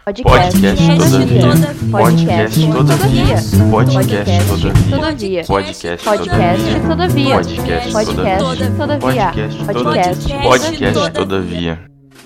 Podcast Todavia. Podcast Todavia. Podcast Todavia. Podcast Todavia. Podcast Todavia.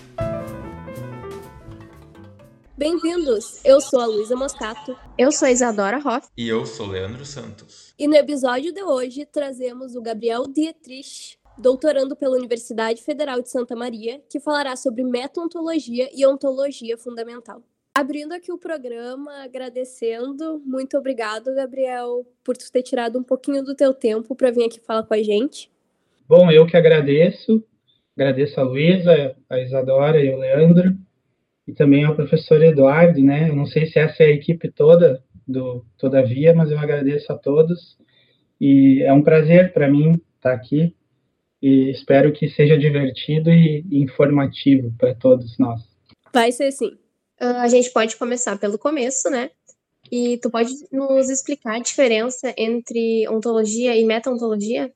Bem-vindos! Eu sou a Luísa Moscato. Eu sou a Isadora Hoff. E eu sou Leandro Santos. E no episódio de hoje trazemos o Gabriel Dietrich, doutorando pela Universidade Federal de Santa Maria, que falará sobre meta-ontologia e ontologia fundamental. Abrindo aqui o programa, agradecendo, muito obrigado, Gabriel, por tu ter tirado um pouquinho do teu tempo para vir aqui falar com a gente. Bom, eu que agradeço a Luísa, a Isadora e o Leandro, e também ao professor Eduardo, né? Eu não sei se essa é a equipe toda do Todavia, mas eu agradeço a todos, e é um prazer para mim estar aqui, e espero que seja divertido e informativo para todos nós. Vai ser sim. A gente pode começar pelo começo, né? E tu pode nos explicar a diferença entre ontologia e meta-ontologia?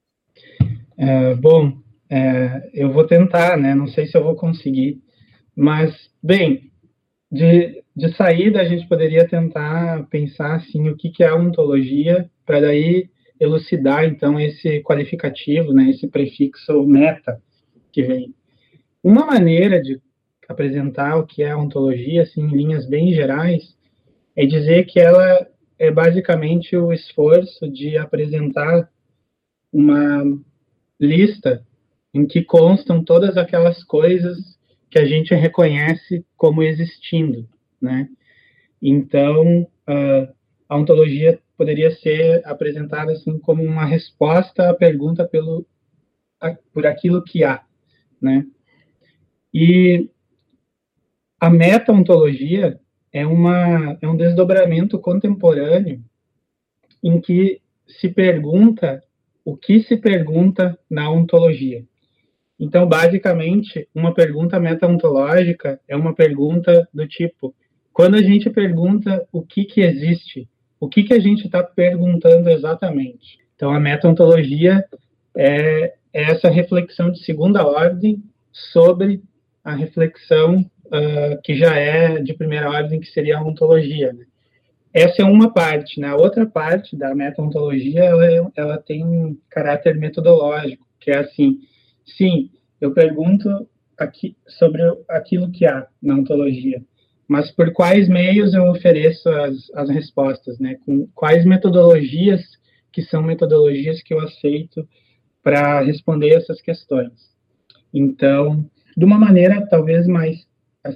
Eu vou tentar, né? Não sei se eu vou conseguir, mas, bem, de saída a gente poderia tentar pensar, assim, o que é a ontologia, para daí elucidar, então, esse qualificativo, né? Esse prefixo meta que vem. Uma maneira de apresentar o que é a ontologia, assim, em linhas bem gerais, é dizer que ela é basicamente o esforço de apresentar uma lista em que constam todas aquelas coisas que a gente reconhece como existindo, né? Então, a ontologia poderia ser apresentada assim como uma resposta à pergunta por aquilo que há, né? E a meta-ontologia é um desdobramento contemporâneo em que se pergunta o que se pergunta na ontologia. Então, basicamente, uma pergunta meta-ontológica é uma pergunta do tipo, quando a gente pergunta o que existe, o que a gente está perguntando exatamente? Então, a meta-ontologia é essa reflexão de segunda ordem sobre a reflexão que já é de primeira ordem, que seria a ontologia, né? Essa é uma parte, né? A outra parte da meta-ontologia, ela tem um caráter metodológico, que é assim, sim, eu pergunto aqui sobre aquilo que há na ontologia, mas por quais meios eu ofereço as respostas, né? Com quais metodologias, que são metodologias que eu aceito para responder essas questões. Então, de uma maneira talvez mais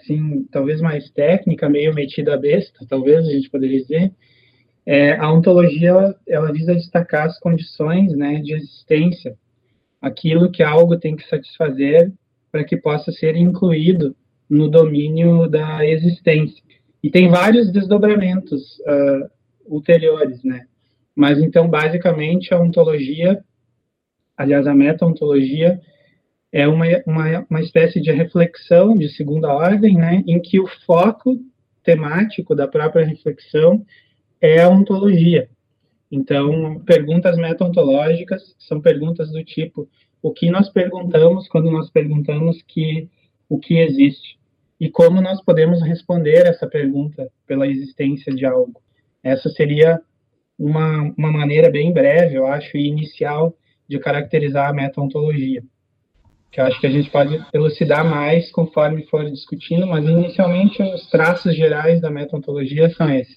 técnica, meio metida a besta, talvez a gente poderia dizer, a ontologia ela visa destacar as condições, né, de existência, aquilo que algo tem que satisfazer para que possa ser incluído no domínio da existência. E tem vários desdobramentos ulteriores, né? Mas então, basicamente, a ontologia, aliás, a meta-ontologia, é uma espécie de reflexão de segunda ordem, né, em que o foco temático da própria reflexão é a ontologia. Então, perguntas meta-ontológicas são perguntas do tipo, o que nós perguntamos quando nós perguntamos o que existe? E como nós podemos responder essa pergunta pela existência de algo? Essa seria uma maneira bem breve, eu acho, e inicial de caracterizar a meta-ontologia, que eu acho que a gente pode elucidar mais conforme for discutindo, mas inicialmente os traços gerais da meta-ontologia são esses.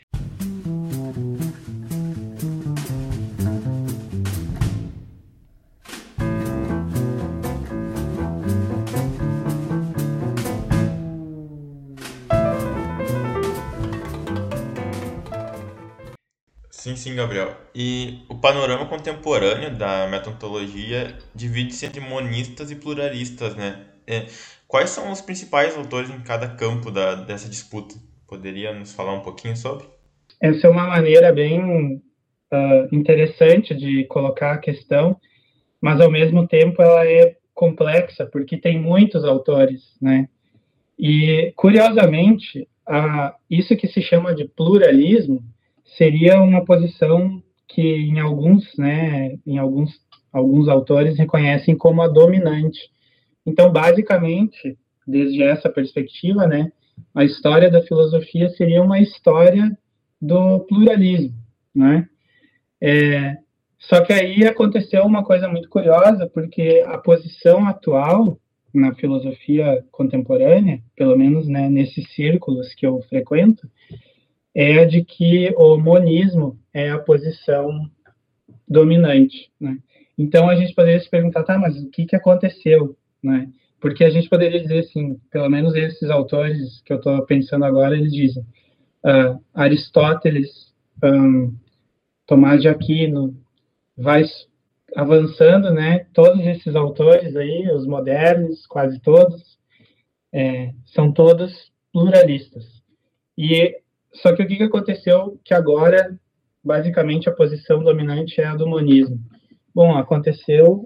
Sim, Gabriel. E o panorama contemporâneo da meta-ontologia divide-se entre monistas e pluralistas, né? Quais são os principais autores em cada campo dessa disputa? Poderia nos falar um pouquinho sobre? Essa é uma maneira bem interessante de colocar a questão, mas ao mesmo tempo ela é complexa, porque tem muitos autores, né? E, curiosamente, isso que se chama de pluralismo seria uma posição que em alguns autores reconhecem como a dominante. Então, basicamente, desde essa perspectiva, né, a história da filosofia seria uma história do pluralismo, né? Só que aí aconteceu uma coisa muito curiosa, porque a posição atual na filosofia contemporânea, pelo menos, né, nesses círculos que eu frequento, é a de que o monismo é a posição dominante, né? Então a gente poderia se perguntar, tá, mas o que aconteceu, né? Porque a gente poderia dizer assim, pelo menos esses autores que eu estou pensando agora, eles dizem Aristóteles, Tomás de Aquino, vai avançando, né? Todos esses autores aí, os modernos, quase todos, são todos pluralistas. Só que o que aconteceu que agora, basicamente, a posição dominante é a do monismo? Bom, aconteceu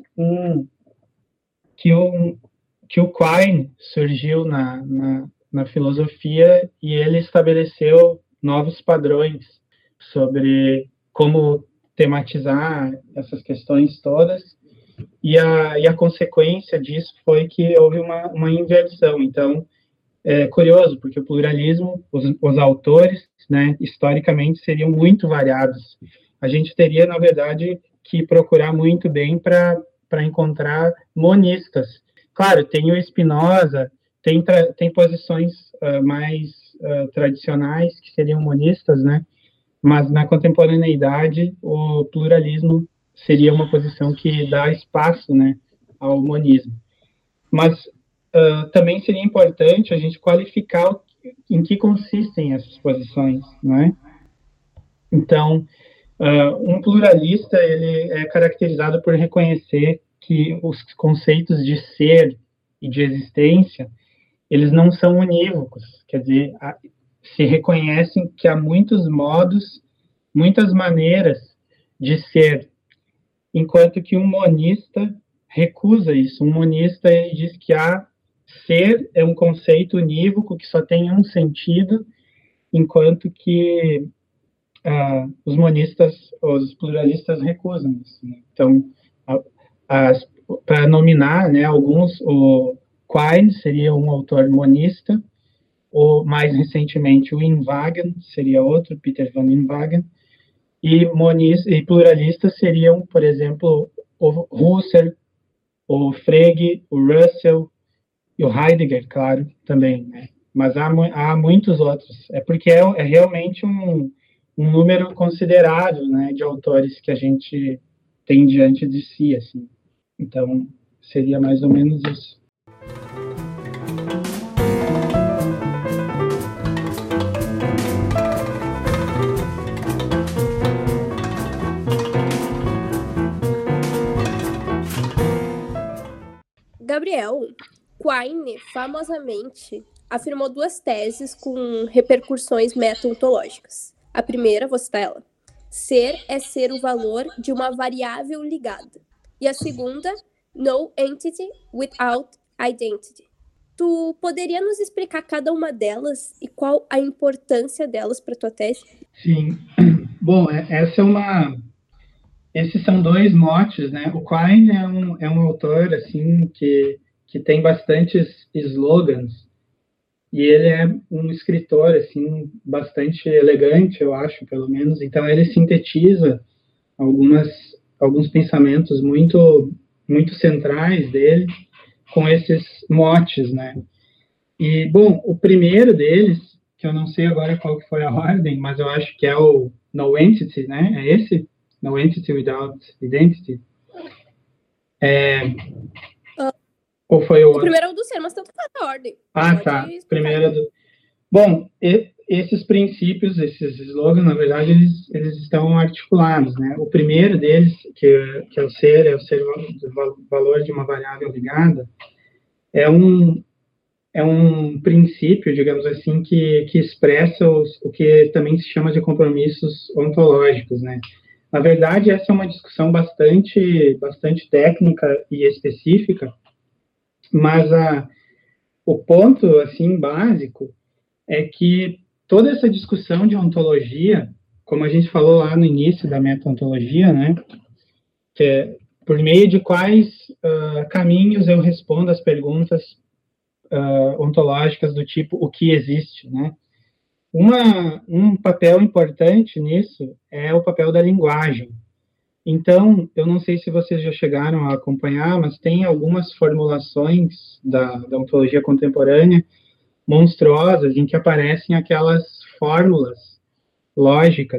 que o Quine surgiu na filosofia e ele estabeleceu novos padrões sobre como tematizar essas questões todas, e a consequência disso foi que houve uma inversão. Então, é curioso, porque o pluralismo, os autores, né, historicamente, seriam muito variados. A gente teria, na verdade, que procurar muito bem para encontrar monistas. Claro, tem o Spinoza, tem posições mais tradicionais que seriam monistas, né? Mas na contemporaneidade, o pluralismo seria uma posição que dá espaço, né, ao monismo. Mas também seria importante a gente qualificar em que consistem essas posições, né? Então, um pluralista, ele é caracterizado por reconhecer que os conceitos de ser e de existência, eles não são unívocos, quer dizer, se reconhecem que há muitos modos, muitas maneiras de ser, enquanto que um monista recusa isso. Um monista, ele diz que ser é um conceito unívoco que só tem um sentido, enquanto que os monistas, os pluralistas recusam isso, né? Então, para nominar, né, alguns, o Quine seria um autor monista, ou mais recentemente o Inwagen seria outro, Peter van Inwagen, e pluralistas seriam, por exemplo, o Husserl, o Frege, o Russell e o Heidegger, claro, também, né? Mas há muitos outros. É porque é realmente um número considerável, né, de autores que a gente tem diante de si, assim. Então, seria mais ou menos isso. Gabriel, Quine famosamente afirmou duas teses com repercussões meta-ontológicas. A primeira, vou citar ela: ser é ser o valor de uma variável ligada. E a segunda, no entity without identity. Tu poderia nos explicar cada uma delas e qual a importância delas para tua tese? Sim. Bom, esses são dois motes, né? O Quine é um autor assim que tem bastantes slogans, e ele é um escritor assim bastante elegante, eu acho, pelo menos. Então ele sintetiza alguns pensamentos muito muito centrais dele com esses motes, né? E bom, o primeiro deles, que eu não sei agora qual que foi a ordem, mas eu acho que é o no entity, né? É esse? No entity without identity? Ou foi o outro? O primeiro é o do ser, mas tanto faz a ordem. Tá. Primeiro do... Bom, esses princípios, esses slogans, na verdade, eles estão articulados, né? O primeiro deles, que é o ser o valor de uma variável ligada, é um princípio, digamos assim, que expressa o que também se chama de compromissos ontológicos, né? Na verdade, essa é uma discussão bastante técnica e específica, mas o ponto, assim, básico é que toda essa discussão de ontologia, como a gente falou lá no início da meta-ontologia, né, que é por meio de quais caminhos eu respondo as perguntas ontológicas do tipo o que existe, né? Um papel importante nisso é o papel da linguagem. Então, eu não sei se vocês já chegaram a acompanhar, mas tem algumas formulações da ontologia contemporânea monstruosas em que aparecem aquelas fórmulas lógicas.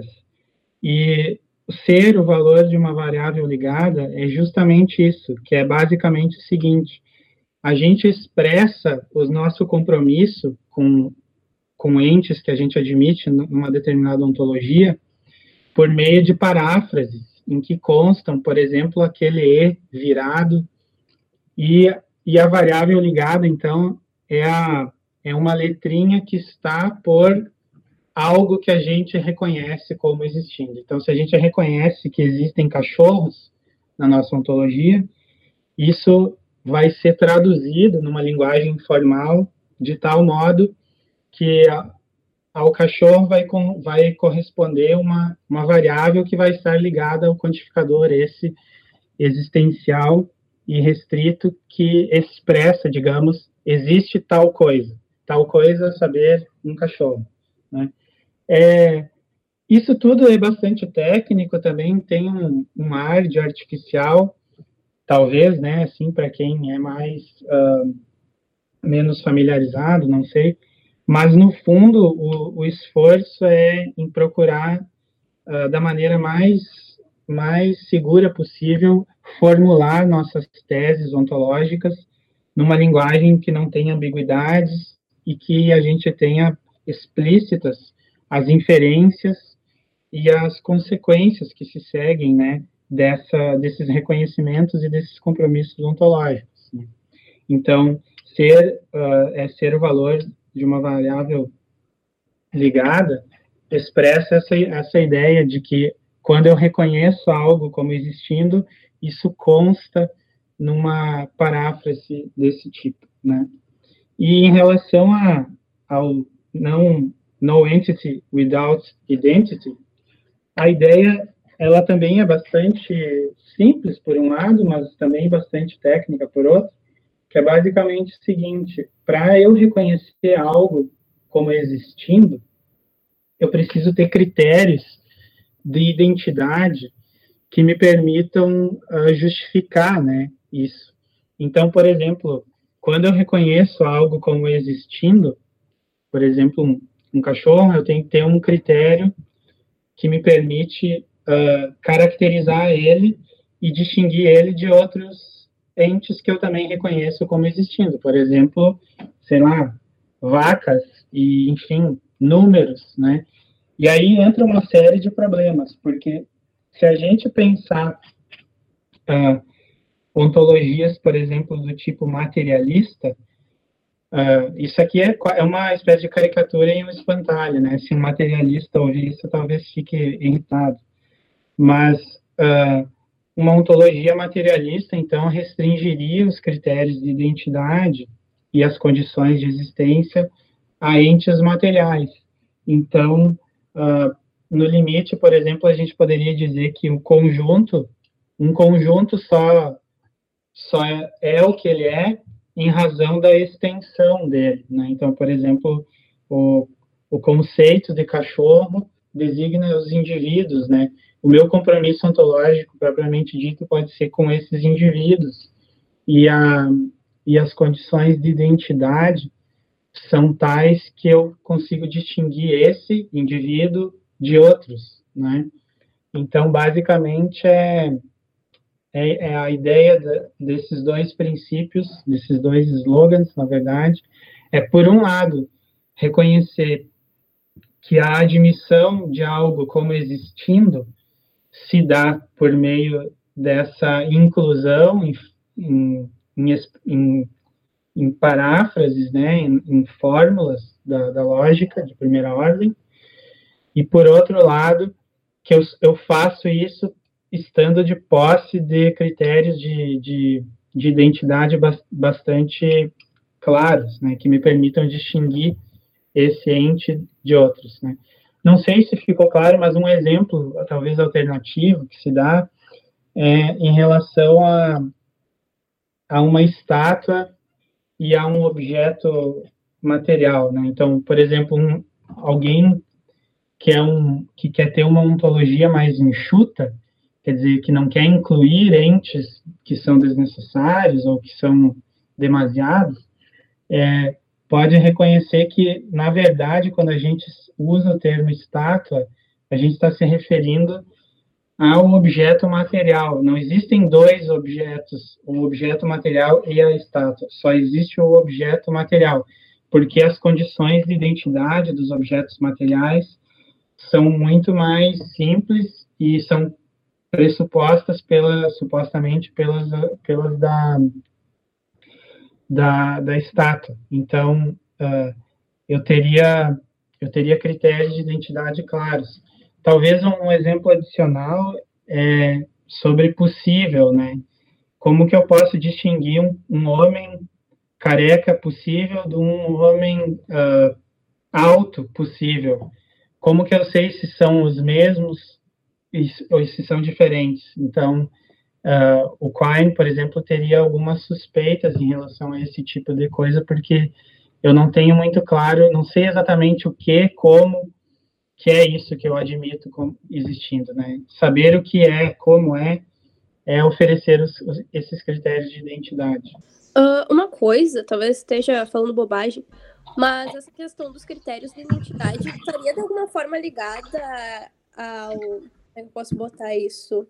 E ser o valor de uma variável ligada é justamente isso, que é basicamente o seguinte: a gente expressa o nosso compromisso com entes que a gente admite numa determinada ontologia por meio de paráfrases, em que constam, por exemplo, aquele E virado, e a variável ligada, então, é uma letrinha que está por algo que a gente reconhece como existindo. Então, se a gente reconhece que existem cachorros na nossa ontologia, isso vai ser traduzido numa linguagem formal de tal modo que ao cachorro vai corresponder uma variável que vai estar ligada ao quantificador esse existencial e restrito que expressa, digamos, existe tal coisa saber um cachorro, né? Isso tudo é bastante técnico, também tem um ar de artificial, talvez, né, assim, para quem é mais menos familiarizado, não sei, mas no fundo o esforço é em procurar da maneira mais segura possível formular nossas teses ontológicas numa linguagem que não tenha ambiguidades e que a gente tenha explícitas as inferências e as consequências que se seguem, né, desses reconhecimentos e desses compromissos ontológicos, né? Então, ser o valor de uma variável ligada expressa essa ideia de que quando eu reconheço algo como existindo, isso consta numa paráfrase desse tipo, né? E em relação ao no entity without identity, a ideia ela também é bastante simples por um lado, mas também bastante técnica por outro, que é basicamente o seguinte: para eu reconhecer algo como existindo, eu preciso ter critérios de identidade que me permitam justificar, né, isso. Então, por exemplo, quando eu reconheço algo como existindo, por exemplo, um cachorro, eu tenho que ter um critério que me permite caracterizar ele e distinguir ele de outros entes que eu também reconheço como existindo. Por exemplo, sei lá, vacas e, enfim, números, né? E aí entra uma série de problemas, porque se a gente pensar ontologias, por exemplo, do tipo materialista, isso aqui é uma espécie de caricatura em um espantalho, né? Se um materialista ouvir isso, talvez fique irritado. Mas uma ontologia materialista, então, restringiria os critérios de identidade e as condições de existência a entes materiais. Então, no limite, por exemplo, a gente poderia dizer que um conjunto só é o que ele é em razão da extensão dele, né? Então, por exemplo, o conceito de cachorro designa os indivíduos, né? O meu compromisso ontológico, propriamente dito, pode ser com esses indivíduos. E as condições de identidade são tais que eu consigo distinguir esse indivíduo de outros, né? Então, basicamente, é a ideia desses dois princípios, desses dois slogans, na verdade, por um lado, reconhecer que a admissão de algo como existindo se dá por meio dessa inclusão em paráfrases, né, em fórmulas da lógica de primeira ordem, e, por outro lado, que eu faço isso estando de posse de critérios de identidade bastante claros, né, que me permitam distinguir esse ente de outros, né. Não sei se ficou claro, mas um exemplo, talvez alternativo, que se dá em relação a uma estátua e a um objeto material, né? Então, por exemplo, alguém que quer ter uma ontologia mais enxuta, quer dizer, que não quer incluir entes que são desnecessários ou que são demasiados, pode reconhecer que, na verdade, quando a gente usa o termo estátua, a gente está se referindo ao objeto material. Não existem dois objetos, o objeto material e a estátua. Só existe o objeto material, porque as condições de identidade dos objetos materiais são muito mais simples e são pressupostas supostamente pelas da estátua. Então, eu teria critérios de identidade claros. Talvez um exemplo adicional é sobre possível, né? Como que eu posso distinguir um homem careca possível de um homem alto possível? Como que eu sei se são os mesmos ou se são diferentes? Então, o Quine, por exemplo, teria algumas suspeitas em relação a esse tipo de coisa, porque eu não tenho muito claro, não sei exatamente o que, como, que é isso que eu admito como existindo, né? Saber o que é, como é oferecer esses critérios de identidade. Uma coisa, talvez esteja falando bobagem, mas essa questão dos critérios de identidade estaria de alguma forma ligada ao... Como é que eu posso botar isso?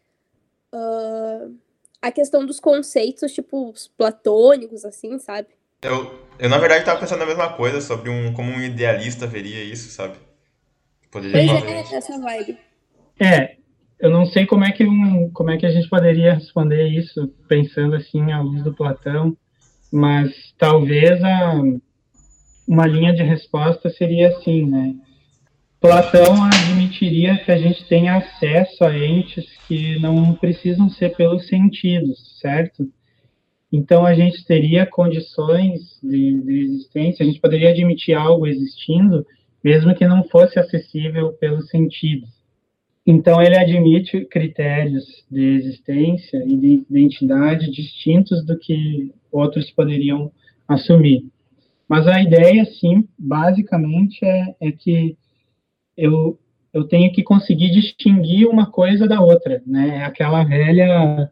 A questão dos conceitos, tipo, os platônicos, assim, sabe? Eu na verdade, estava pensando a mesma coisa sobre como um idealista veria isso, sabe? Pois é, essa vibe. Eu não sei como é que a gente poderia responder isso pensando assim à luz do Platão, mas talvez uma linha de resposta seria assim, né? Platão admitiria que a gente tem acesso a entes que não precisam ser pelos sentidos, certo? Então a gente teria condições de existência, a gente poderia admitir algo existindo, mesmo que não fosse acessível pelos sentidos. Então, ele admite critérios de existência e de identidade distintos do que outros poderiam assumir. Mas a ideia, sim, basicamente, é que eu tenho que conseguir distinguir uma coisa da outra, né? Aquela velha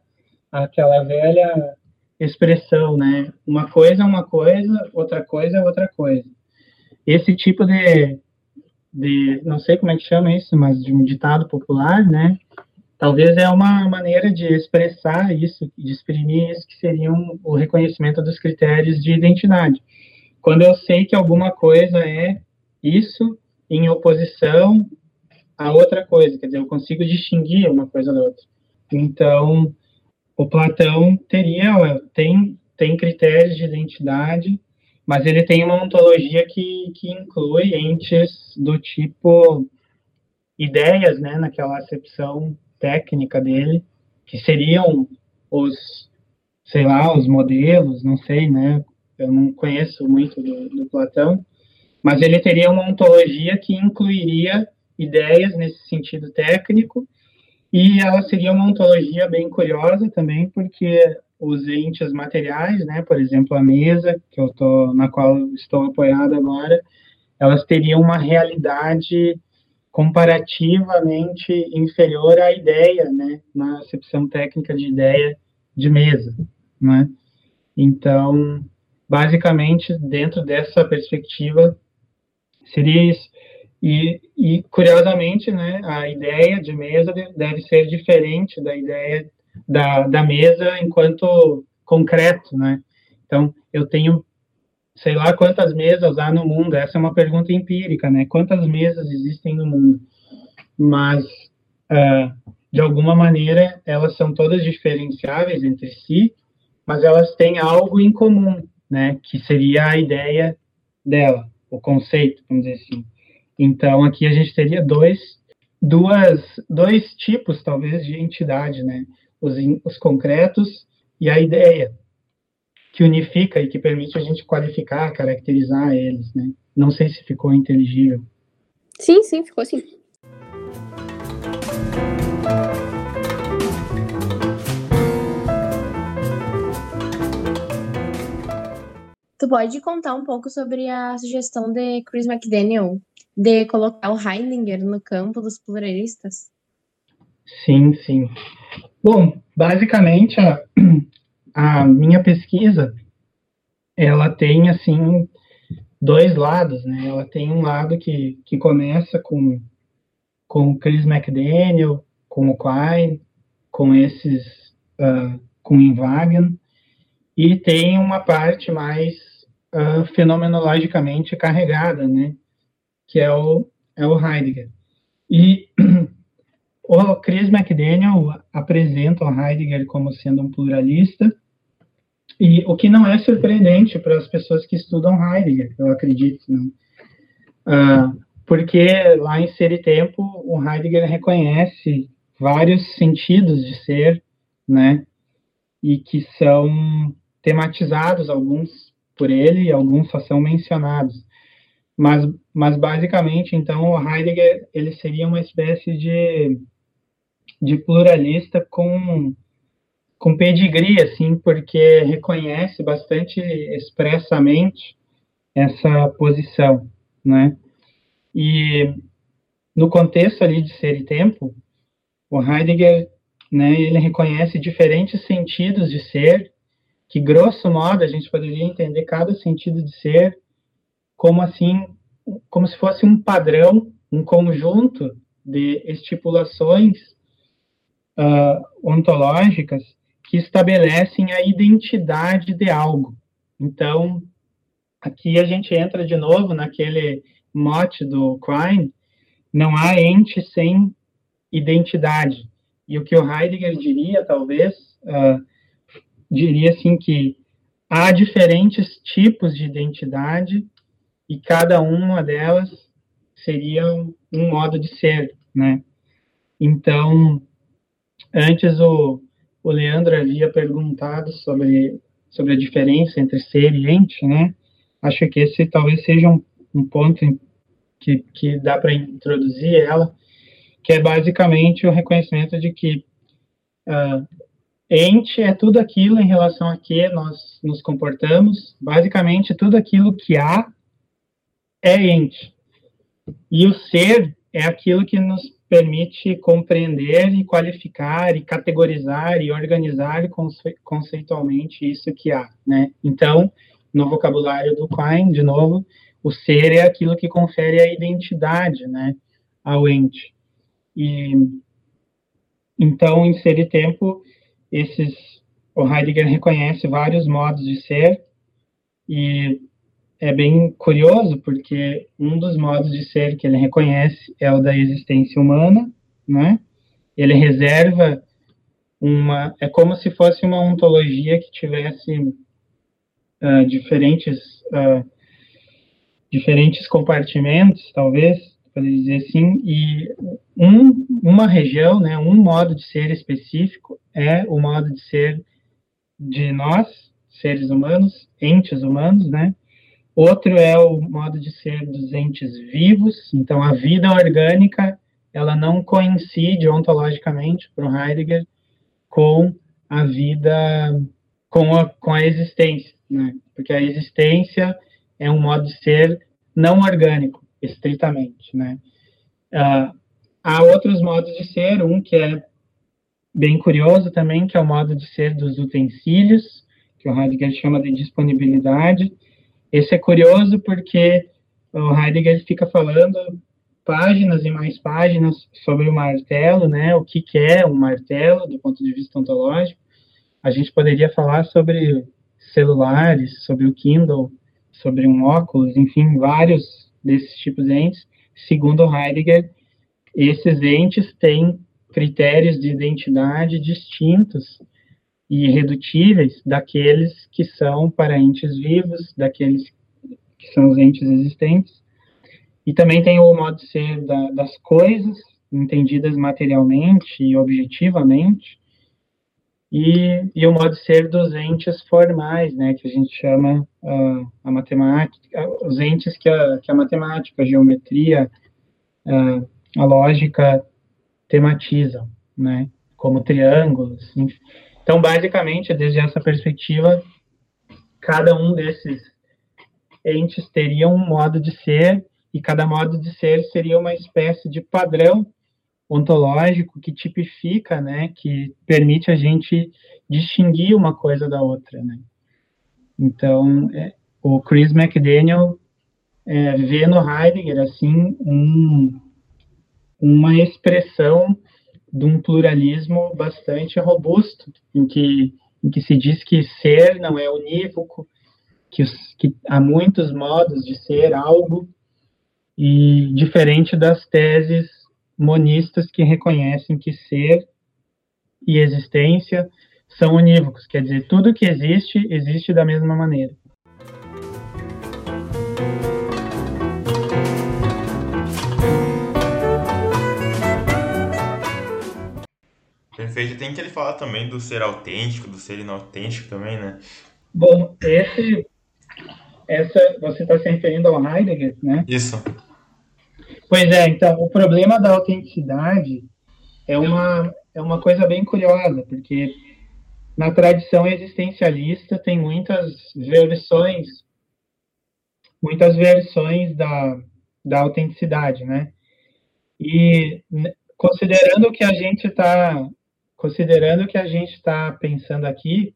expressão, né? Uma coisa é uma coisa, outra coisa é outra coisa. Esse tipo de não sei como é que chama isso, mas de um ditado popular, né? Talvez é uma maneira de expressar isso, de exprimir isso, que seria o reconhecimento dos critérios de identidade. Quando eu sei que alguma coisa é isso em oposição a outra coisa, quer dizer, eu consigo distinguir uma coisa da outra. Então, o Platão tem critérios de identidade, mas ele tem uma ontologia que inclui entes do tipo ideias, né, naquela acepção técnica dele, que seriam os modelos, não sei, né, eu não conheço muito do Platão, mas ele teria uma ontologia que incluiria ideias nesse sentido técnico, e ela seria uma ontologia bem curiosa também, porque os entes materiais, né, por exemplo, a mesa na qual eu estou apoiado agora, elas teriam uma realidade comparativamente inferior à ideia, né, na acepção técnica de ideia de mesa, né? Então, basicamente, dentro dessa perspectiva, seria isso. E curiosamente, né, a ideia de mesa deve ser diferente da ideia da mesa enquanto concreto, né? Então, eu tenho, sei lá quantas mesas há no mundo, essa é uma pergunta empírica, né? Quantas mesas existem no mundo? Mas, de alguma maneira, elas são todas diferenciáveis entre si, mas elas têm algo em comum, né? Que seria a ideia dela, o conceito, vamos dizer assim. Então, aqui a gente teria dois tipos, talvez, de entidade, né? Os concretos e a ideia, que unifica e que permite a gente qualificar, caracterizar eles, né? Não sei se ficou inteligível. Sim, ficou sim. Tu pode contar um pouco sobre a sugestão de Chris McDaniel de colocar o Heidegger no campo dos pluralistas? Sim, sim. Bom, basicamente a minha pesquisa, ela tem, assim, dois lados, né? Ela tem um lado que começa com o Chris McDaniel, com o Quine, com com o Inwagen, e tem uma parte mais fenomenologicamente carregada, né? Que é o Heidegger. E o Chris McDaniel apresenta o Heidegger como sendo um pluralista, e o que não é surpreendente para as pessoas que estudam Heidegger, eu acredito, né? Porque lá em Ser e Tempo, o Heidegger reconhece vários sentidos de ser, né? E que são tematizados, alguns por ele, e alguns só são mencionados. Mas basicamente, então, o Heidegger ele seria uma espécie de pluralista com pedigree, assim, porque reconhece bastante expressamente essa posição, né? E no contexto ali de Ser e Tempo, o Heidegger, né, ele reconhece diferentes sentidos de ser, que grosso modo a gente poderia entender cada sentido de ser como assim, como se fosse um padrão, um conjunto de estipulações ontológicas que estabelecem a identidade de algo. Então, aqui a gente entra de novo naquele mote do Quine, não há ente sem identidade. E o que o Heidegger diria, talvez, diria assim que há diferentes tipos de identidade e cada uma delas seria um modo de ser, né? Então, antes o Leandro havia perguntado sobre a diferença entre ser e ente, né? Acho que esse talvez seja um ponto que dá para introduzir ela, que é basicamente o reconhecimento de que ente é tudo aquilo em relação a que nós nos comportamos, basicamente tudo aquilo que há é ente. E o ser é aquilo que nos permite compreender e qualificar e categorizar e organizar conceitualmente isso que há, né? Então, no vocabulário do Quine, de novo, o ser é aquilo que confere a identidade, né, ao ente. E então, em Ser e Tempo, o Heidegger reconhece vários modos de ser, e é bem curioso, porque um dos modos de ser que ele reconhece é o da existência humana, né? Ele reserva é como se fosse uma ontologia que tivesse diferentes compartimentos, talvez, para dizer assim, e uma região, né, um modo de ser específico é o modo de ser de nós, seres humanos, entes humanos, né? Outro é o modo de ser dos entes vivos. Então, a vida orgânica, ela não coincide ontologicamente, para o Heidegger, com a vida, com a existência, né? Porque a existência é um modo de ser não orgânico, estritamente, né? Há outros modos de ser, que é bem curioso também, que é o modo de ser dos utensílios, que o Heidegger chama de disponibilidade. Esse é curioso porque o Heidegger fica falando páginas e mais páginas sobre o martelo, né? O que é um martelo do ponto de vista ontológico. A gente poderia falar sobre celulares, sobre o Kindle, sobre um óculos, enfim, vários desses tipos de entes. Segundo o Heidegger, esses entes têm critérios de identidade distintos e irredutíveis daqueles que são para entes vivos, daqueles que são os entes existentes. E também tem o modo de ser das coisas, entendidas materialmente e objetivamente, e o modo de ser dos entes formais, né, que a gente chama a matemática, os entes que a matemática, a geometria, a lógica tematizam, né, como triângulos, enfim. Então, basicamente, desde essa perspectiva, cada um desses entes teriam um modo de ser, e cada modo de ser seria uma espécie de padrão ontológico que tipifica, né, que permite a gente distinguir uma coisa da outra, né? Então, o Chris McDaniel vê no Heidegger, assim, uma expressão de um pluralismo bastante robusto, em que se diz que ser não é unívoco, que há muitos modos de ser algo, e diferente das teses monistas que reconhecem que ser e existência são unívocos, quer dizer, tudo que existe, existe da mesma maneira. Perfeito. Tem que ele falar também do ser autêntico, do ser inautêntico também, né? Bom, você está se referindo ao Heidegger, né? Isso. Pois é, então, o problema da autenticidade é uma coisa bem curiosa, porque na tradição existencialista tem muitas versões da autenticidade, né? E considerando que a gente está pensando aqui,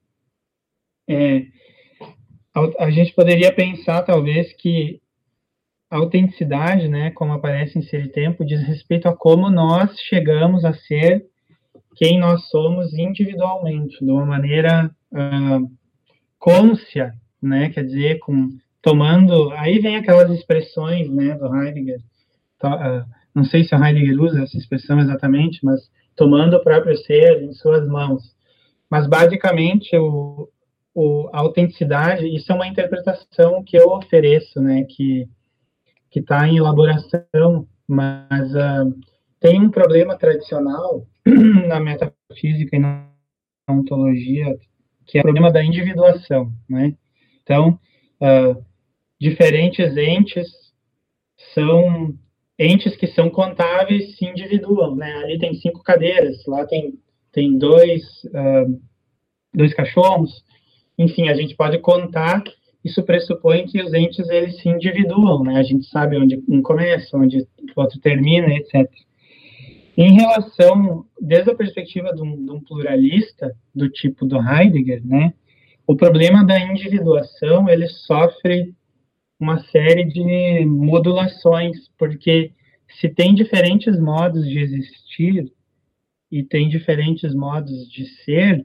a gente poderia pensar talvez que a autenticidade, né, como aparece em Ser e Tempo, diz respeito a como nós chegamos a ser quem nós somos individualmente, de uma maneira cônscia, né, quer dizer, tomando, aí vem aquelas expressões, né, do Heidegger, não sei se o Heidegger usa essa expressão exatamente, mas tomando o próprio ser em suas mãos. Mas basicamente a autenticidade, isso é uma interpretação que eu ofereço, né, que está em elaboração, mas tem um problema tradicional na metafísica e na ontologia, que é o problema da individuação, né? Então, diferentes entes são entes que são contáveis, se individuam, né? Ali tem 5 cadeiras, lá tem dois cachorros, enfim, a gente pode contar. Isso pressupõe que os entes, eles se individuam, né? A gente sabe onde um começa, onde o outro termina, etc. Em relação, desde a perspectiva de um pluralista, do tipo do Heidegger, né? O problema da individuação, ele sofre uma série de modulações, porque se tem diferentes modos de existir e tem diferentes modos de ser,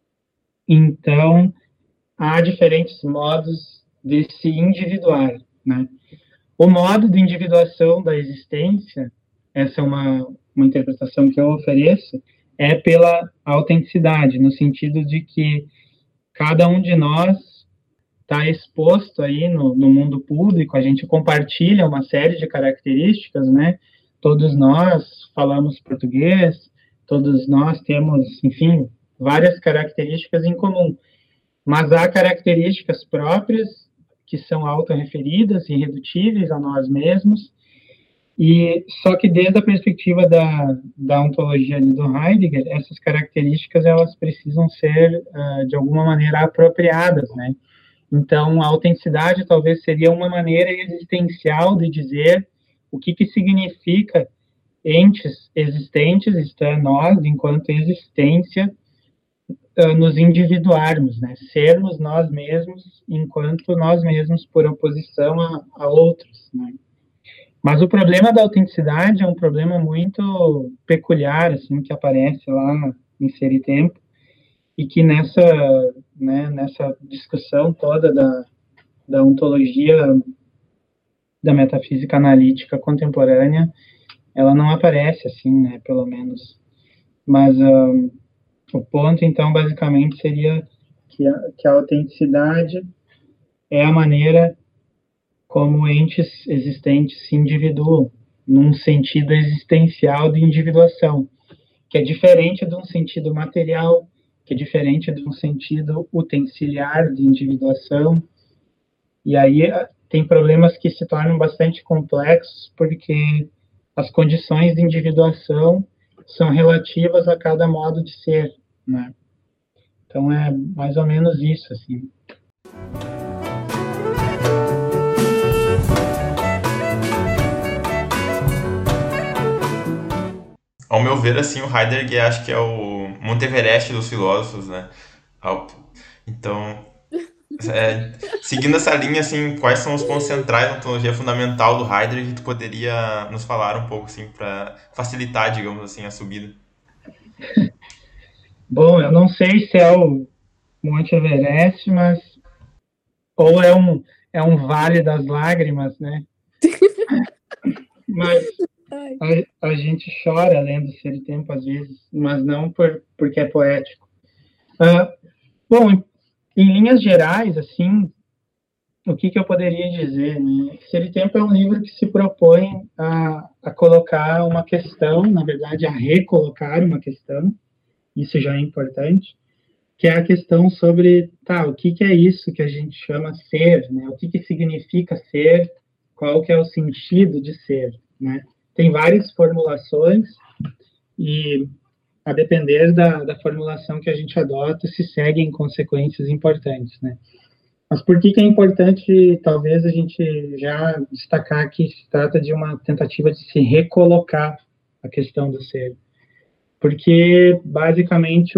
então há diferentes modos de se individuar, né? O modo de individuação da existência, essa é uma interpretação que eu ofereço, é pela autenticidade, no sentido de que cada um de nós está exposto aí no mundo público, a gente compartilha uma série de características, né? Todos nós falamos português, todos nós temos, enfim, várias características em comum. Mas há características próprias que são autorreferidas e irredutíveis a nós mesmos, e só que desde a perspectiva da ontologia ali do Heidegger, essas características elas precisam ser, de alguma maneira, apropriadas, né? Então, a autenticidade talvez seria uma maneira existencial de dizer o que significa entes existentes, isto é, nós, enquanto existência, nos individuarmos, né? Sermos nós mesmos enquanto nós mesmos por oposição a outros, né? Mas o problema da autenticidade é um problema muito peculiar, assim, que aparece lá em Ser e Tempo, e que nessa discussão toda da ontologia da metafísica analítica contemporânea, ela não aparece assim, né, pelo menos. Mas o ponto, então, basicamente, seria que a autenticidade é a maneira como entes existentes se individuam, num sentido existencial de individuação, que é diferente de um sentido material, que é diferente de um sentido utensiliar de individuação. E aí tem problemas que se tornam bastante complexos, porque as condições de individuação são relativas a cada modo de ser, né? Então é mais ou menos isso, assim. Ao meu ver, assim, o Heidegger acho que é o Monte Everest dos filósofos, né? Então, seguindo essa linha, assim, quais são os pontos centrais da ontologia fundamental do Heidegger que tu poderia nos falar um pouco, assim, para facilitar, digamos assim, a subida? Bom, eu não sei se é o Monte Everest, mas ou é um vale das lágrimas, né? Mas a gente chora lendo Ser e Tempo às vezes, mas não porque é poético. Bom, em linhas gerais, assim, o que eu poderia dizer? Né? Ser e Tempo é um livro que se propõe a colocar uma questão, na verdade, a recolocar uma questão, isso já é importante, que é a questão sobre, o que é isso que a gente chama ser, né? O que significa ser, qual que é o sentido de ser, né? Tem várias formulações e, a depender da formulação que a gente adota, se seguem consequências importantes, né? Mas por que é importante, talvez, a gente já destacar que se trata de uma tentativa de se recolocar a questão do ser? Porque, basicamente,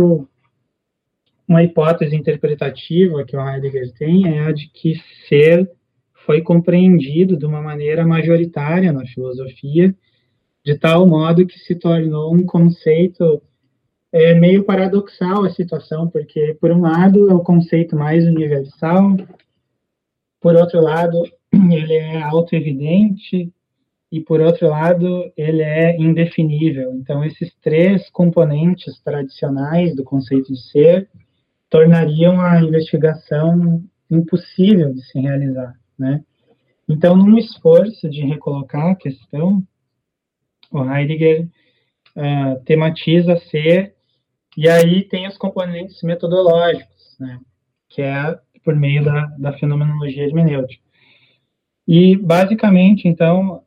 uma hipótese interpretativa que o Heidegger tem é a de que ser foi compreendido de uma maneira majoritária na filosofia, de tal modo que se tornou um conceito meio paradoxal a situação, porque, por um lado, é o conceito mais universal, por outro lado, ele é autoevidente, e, por outro lado, ele é indefinível. Então, esses três componentes tradicionais do conceito de ser tornariam a investigação impossível de se realizar, né? Então, num esforço de recolocar a questão, o Heidegger tematiza ser, e aí tem os componentes metodológicos, né? Que é por meio da fenomenologia hermenêutica. E, basicamente, então,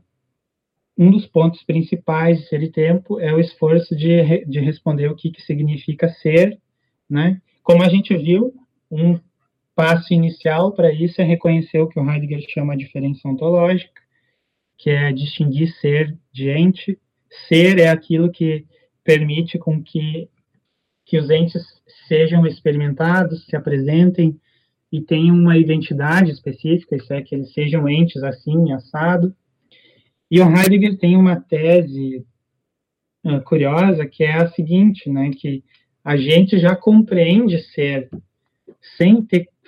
um dos pontos principais de Ser e Tempo é o esforço de responder o que significa ser, né? Como a gente viu, um passo inicial para isso é reconhecer o que o Heidegger chama de diferença ontológica, que é distinguir ser de ente. Ser é aquilo que permite com que os entes sejam experimentados, se apresentem e tenham uma identidade específica, isso é, que eles sejam entes assim, assado. E o Heidegger tem uma tese curiosa, que é a seguinte, né, que a gente já compreende ser sem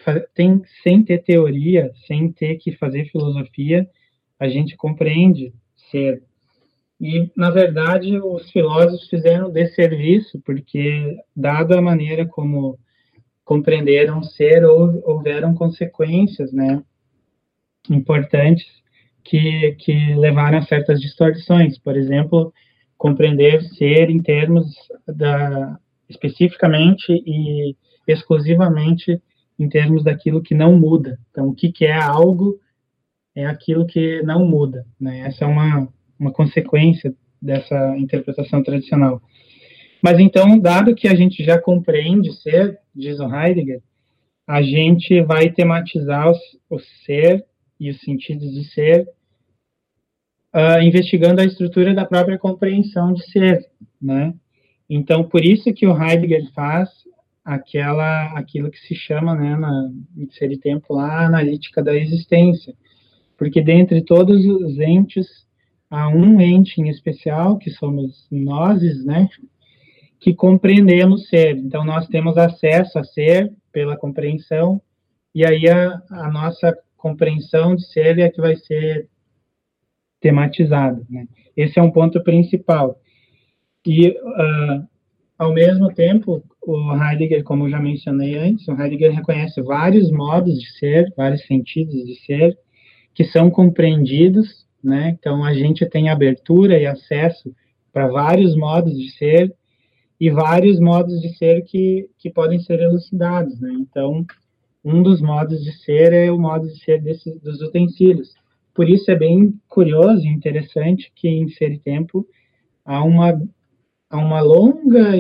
ter teoria, sem ter que fazer filosofia, a gente compreende ser. E, na verdade, os filósofos fizeram desserviço, porque, dada a maneira como compreenderam ser, houveram consequências, né, importantes que levaram a certas distorções. Por exemplo, compreender ser em termos especificamente e exclusivamente em termos daquilo que não muda. Então, o que é algo é aquilo que não muda, né? Essa é uma consequência dessa interpretação tradicional. Mas, então, dado que a gente já compreende ser, diz o Heidegger, a gente vai tematizar o ser e os sentidos de ser, investigando a estrutura da própria compreensão de ser, né? Então, por isso que o Heidegger faz aquilo que se chama, né, em Ser e Tempo, lá, a analítica da existência. Porque dentre todos os entes, há um ente em especial, que somos nós, né, que compreendemos ser. Então, nós temos acesso a ser pela compreensão, e aí a nossa compreensão de ser é que vai ser tematizada, né? Esse é um ponto principal. E, ao mesmo tempo, o Heidegger, como eu já mencionei antes, o Heidegger reconhece vários modos de ser, vários sentidos de ser, que são compreendidos, né? Então, a gente tem abertura e acesso para vários modos de ser, e vários modos de ser que podem ser elucidados, né? Então, um dos modos de ser é o modo de ser dos utensílios. Por isso é bem curioso e interessante que em Ser e Tempo há uma longa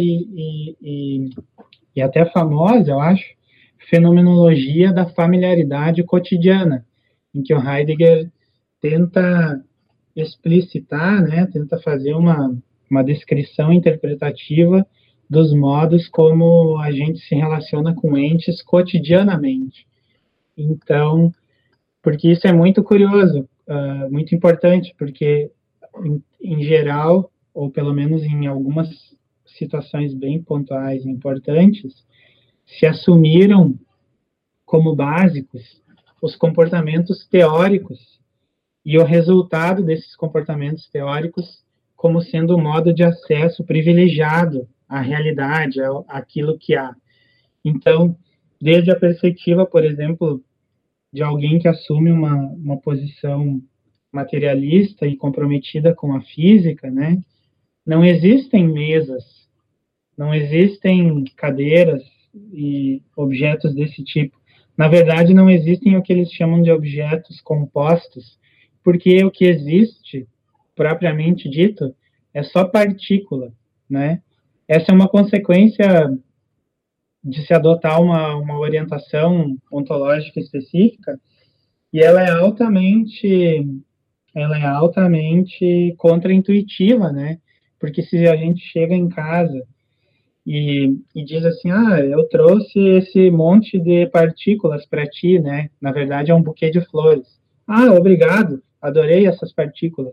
e até famosa, eu acho, fenomenologia da familiaridade cotidiana, em que o Heidegger tenta explicitar, né, tenta fazer uma uma descrição interpretativa dos modos como a gente se relaciona com entes cotidianamente. Então, porque isso é muito curioso, muito importante, porque, em geral, ou pelo menos em algumas situações bem pontuais e importantes, se assumiram como básicos os comportamentos teóricos e o resultado desses comportamentos teóricos como sendo um modo de acesso privilegiado à realidade, àquilo que há. Então, desde a perspectiva, por exemplo, de alguém que assume uma posição materialista e comprometida com a física, né? Não existem mesas, não existem cadeiras e objetos desse tipo. Na verdade, não existem o que eles chamam de objetos compostos, porque o que existe, propriamente dito, é só partícula, né? Essa é uma consequência de se adotar uma orientação ontológica específica, e ela é altamente contraintuitiva, né? Porque se a gente chega em casa e diz assim, eu trouxe esse monte de partículas para ti, né? Na verdade, é um buquê de flores. Obrigado, adorei essas partículas.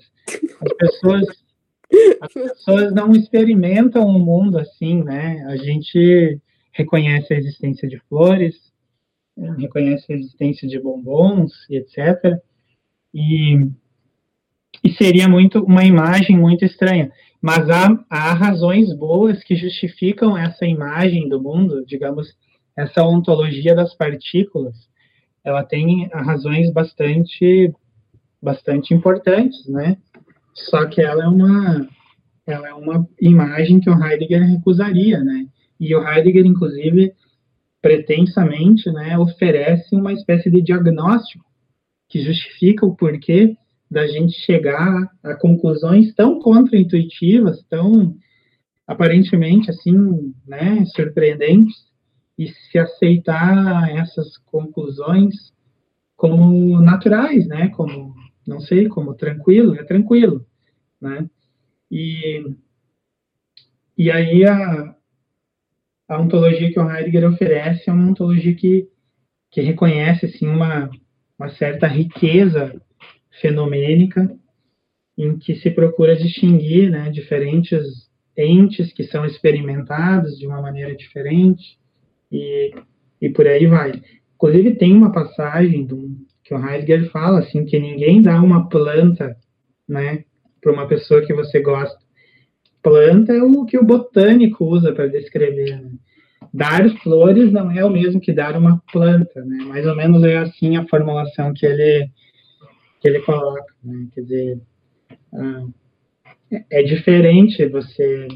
As pessoas não experimentam o mundo assim, né? A gente reconhece a existência de flores, reconhece a existência de bombons, e etc. E seria uma imagem muito estranha. Mas há razões boas que justificam essa imagem do mundo, digamos, essa ontologia das partículas. Ela tem razões bastante importantes, né? Só que ela é uma imagem que o Heidegger recusaria, né? E o Heidegger, inclusive, pretensamente, né, oferece uma espécie de diagnóstico que justifica o porquê da gente chegar a conclusões tão contraintuitivas, tão aparentemente assim, né, surpreendentes, e se aceitar essas conclusões como naturais, né, como, não sei, como tranquilo, né? E aí a ontologia que o Heidegger oferece é uma ontologia que reconhece assim, uma certa riqueza fenomênica em que se procura distinguir, né, diferentes entes que são experimentados de uma maneira diferente e por aí vai. Inclusive tem uma passagem que o Heidegger fala assim, que ninguém dá uma planta, né, para uma pessoa que você gosta. Planta é o que o botânico usa para descrever, né? Dar flores não é o mesmo que dar uma planta, né? Mais ou menos é assim a formulação que ele coloca, né? Quer dizer, é diferente você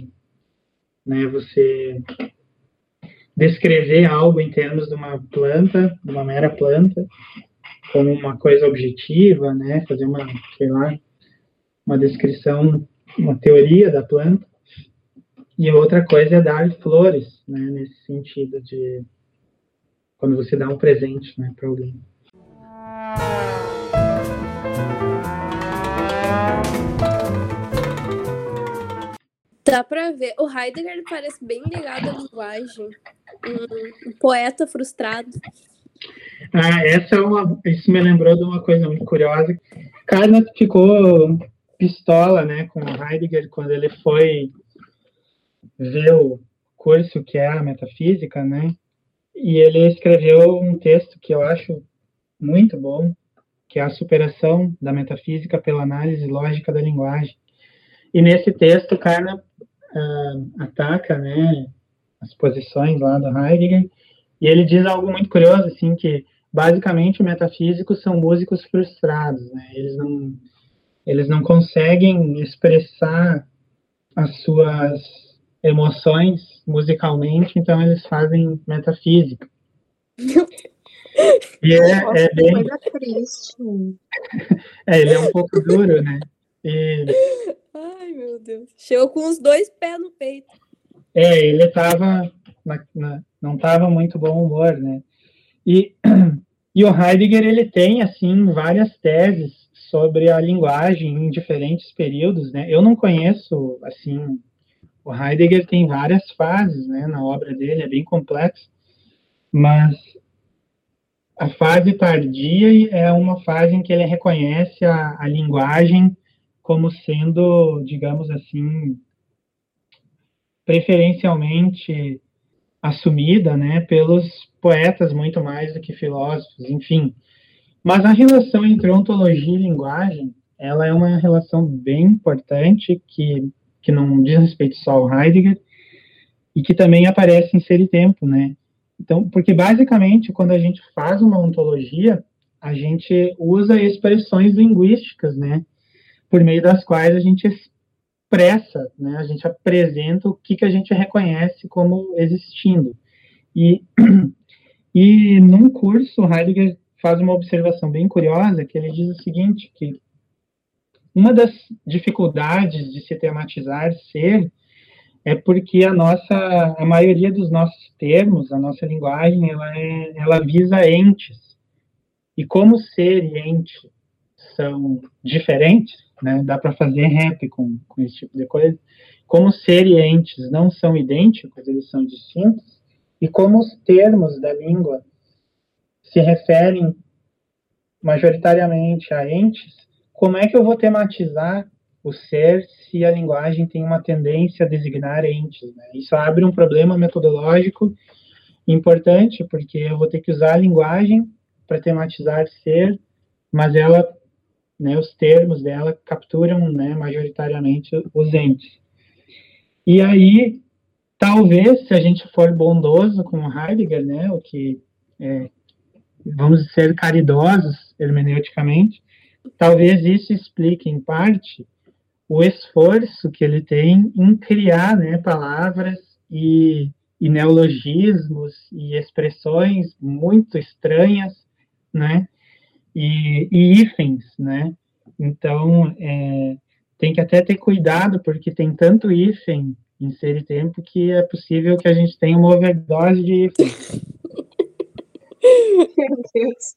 descrever algo em termos de uma planta, de uma mera planta, como uma coisa objetiva, né? Fazer uma descrição, uma teoria da planta. E outra coisa é dar flores, né? Nesse sentido de quando você dá um presente, né, para alguém. Dá pra ver. O Heidegger parece bem ligado à linguagem. Um poeta frustrado. Isso me lembrou de uma coisa muito curiosa. Carnot ficou pistola, né, com o Heidegger quando ele foi ver o curso que é a metafísica, né, e ele escreveu um texto que eu acho muito bom, que é a superação da metafísica pela análise lógica da linguagem. E nesse texto, Carnot ataca, né, as posições lá do Heidegger, e ele diz algo muito curioso, assim, que basicamente metafísicos são músicos frustrados, né, eles não conseguem expressar as suas emoções musicalmente, então eles fazem metafísica. E é bem... Coisa triste. ele é um pouco duro, né? Ai, meu Deus. Chegou com os 2 pés no peito. Ele estava... não estava muito bom humor, né? E o Heidegger, ele tem, assim, várias teses sobre a linguagem em diferentes períodos, né? Eu não conheço, assim, o Heidegger tem várias fases, né, na obra dele, é bem complexo, mas a fase tardia é uma fase em que ele reconhece a linguagem como sendo, digamos assim, preferencialmente assumida, né, pelos poetas muito mais do que filósofos, enfim. Mas a relação entre ontologia e linguagem, ela é uma relação bem importante que não diz respeito só ao Heidegger e que também aparece em Ser e Tempo, né? Então, porque basicamente quando a gente faz uma ontologia, a gente usa expressões linguísticas, né, por meio das quais a gente expressa, né, a gente apresenta o que a gente reconhece como existindo. E num curso, Heidegger faz uma observação bem curiosa, que ele diz o seguinte, que uma das dificuldades de se tematizar ser é porque a maioria dos nossos termos, a nossa linguagem, ela visa entes. E como ser e ente são diferentes, né, dá para fazer rap com esse tipo de coisa, como ser e entes não são idênticos, eles são distintos, e como os termos da língua se referem majoritariamente a entes, como é que eu vou tematizar o ser se a linguagem tem uma tendência a designar entes, né? Isso abre um problema metodológico importante, porque eu vou ter que usar a linguagem para tematizar ser, mas ela, né, os termos dela capturam, né, majoritariamente os entes. E aí, talvez, se a gente for bondoso com Heidegger, né, o que vamos ser caridosos hermeneuticamente, talvez isso explique, em parte, o esforço que ele tem em criar, né, palavras e neologismos e expressões muito estranhas, né, e hífens, né. Então, tem que até ter cuidado, porque tem tanto hífen em Ser e Tempo que é possível que a gente tenha uma overdose de hífen. Meu Deus.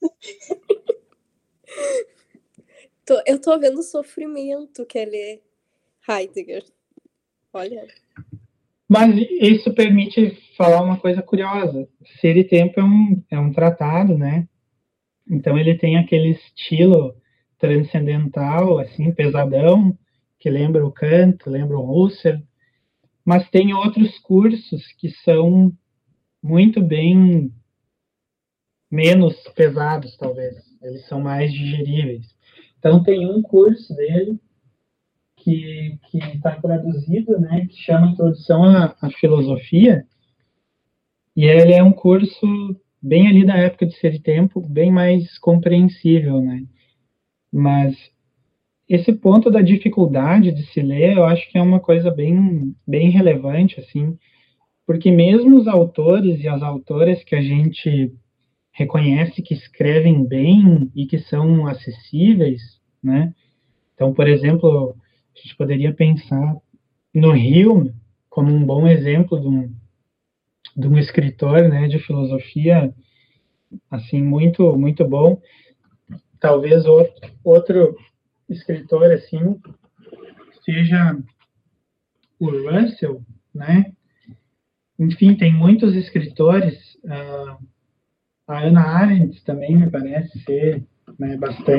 Eu tô vendo o sofrimento que é ler Heidegger. Olha. Mas isso permite falar uma coisa curiosa. Ser e Tempo é um tratado, né? Então ele tem aquele estilo transcendental, assim, pesadão, que lembra o Kant, lembra o Husserl, mas tem outros cursos que são muito bem menos pesados, talvez. Eles são mais digeríveis. Então tem um curso dele que está traduzido, né, que chama Introdução à Filosofia, e ele é um curso bem ali da época de Ser e Tempo, bem mais compreensível, né? Mas esse ponto da dificuldade de se ler, eu acho que é uma coisa bem relevante, assim, porque mesmo os autores e as autoras que a gente reconhece que escrevem bem e que são acessíveis, né? Então, por exemplo, a gente poderia pensar no Hume como um bom exemplo de um escritor, né, de filosofia, assim, muito, muito bom. Talvez outro escritor, assim, seja o Russell, né? Enfim, tem muitos escritores. A Hannah Arendt também me parece ser, né,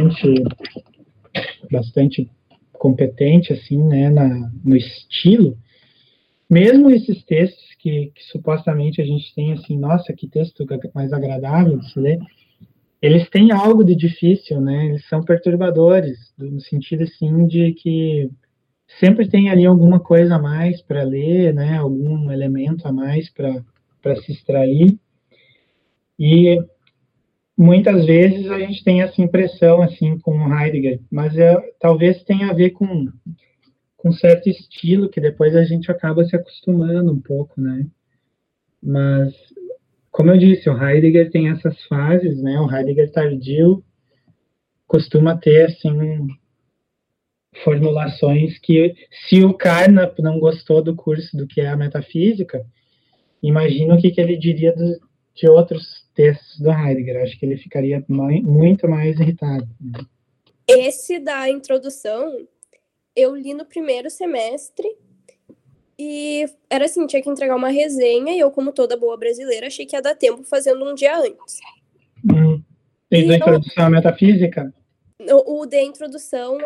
bastante competente, assim, né, no estilo. Mesmo esses textos que supostamente a gente tem, assim, nossa, que texto mais agradável de se ler, eles têm algo de difícil, né? Eles são perturbadores, no sentido, assim, de que sempre tem ali alguma coisa a mais para ler, né? Algum elemento a mais para se extrair. E muitas vezes a gente tem essa impressão, assim, com o Heidegger, mas talvez tenha a ver com certo estilo que depois a gente acaba se acostumando um pouco, né? Mas, como eu disse, o Heidegger tem essas fases, né? O Heidegger tardio costuma ter, assim, formulações que, se o Carnap não gostou do curso do que é a metafísica, imagina o que ele diria de outros textos do Heidegger. Acho que ele ficaria muito mais irritado, né? Esse da introdução, eu li no primeiro semestre e era assim, tinha que entregar uma resenha e eu, como toda boa brasileira, achei que ia dar tempo fazendo um dia antes. Desde a introdução à metafísica? O de introdução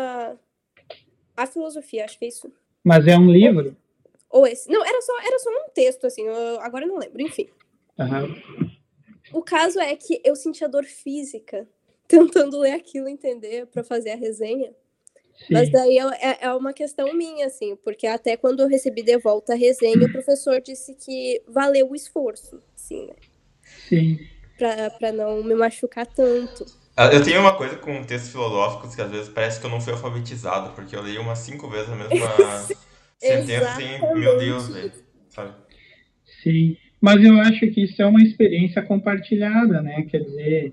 à filosofia, acho que é isso. Mas é um livro? Ou esse. Não, era só um texto, assim, agora eu não lembro, enfim. Uhum. O caso é que eu sentia dor física tentando ler aquilo, entender, para fazer a resenha. Sim. Mas daí é uma questão minha, assim, porque até quando eu recebi de volta a resenha, o professor disse que valeu o esforço, assim, né? Sim. Pra não me machucar tanto. Eu tenho uma coisa com textos filosóficos que às vezes parece que eu não fui alfabetizado, porque eu leio umas 5 vezes a mesma sentença e, meu Deus, velho, sabe? Sim, mas eu acho que isso é uma experiência compartilhada, né? Quer dizer,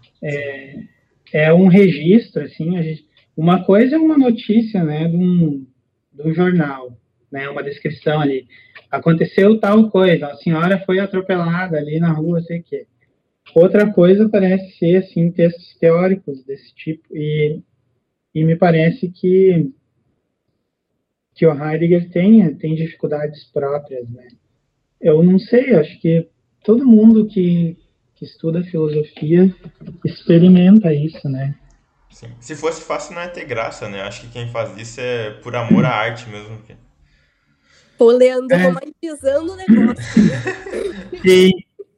é um registro, assim, uma coisa é uma notícia, né, de um jornal, né, uma descrição ali. Aconteceu tal coisa, a senhora foi atropelada ali na rua, sei o quê. Outra coisa parece ser, assim, textos teóricos desse tipo, e me parece que o Heidegger tem dificuldades próprias, né. Eu não sei, acho que todo mundo que estuda filosofia experimenta isso, né. Sim. Se fosse fácil, não ia ter graça, né? Acho que quem faz isso é por amor à arte mesmo. Pô, Leandro, romantizando o negócio. Sim.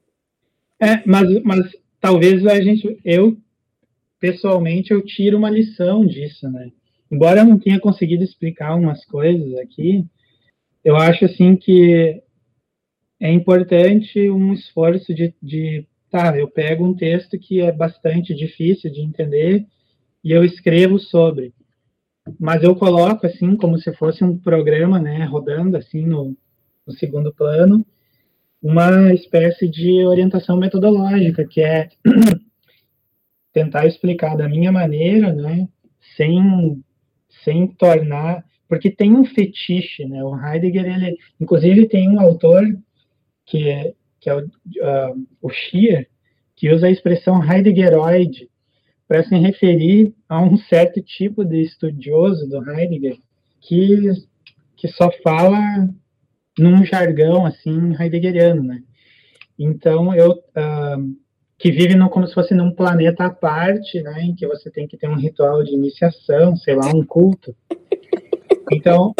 Mas talvez eu, pessoalmente, eu tiro uma lição disso, né? Embora eu não tenha conseguido explicar umas coisas aqui, eu acho, assim, que é importante um esforço tá, eu pego um texto que é bastante difícil de entender e eu escrevo sobre. Mas eu coloco, assim, como se fosse um programa, né, rodando, assim, no segundo plano, uma espécie de orientação metodológica, que é tentar explicar da minha maneira, né, sem tornar... Porque tem um fetiche, né, o Heidegger, ele... Inclusive, tem um autor, que é o Schier, que usa a expressão Heideggeroide, para se referir a um certo tipo de estudioso do Heidegger que só fala num jargão assim heideggeriano, né? Então que vive como se fosse num planeta à parte, né? Em que você tem que ter um ritual de iniciação, sei lá, um culto. Então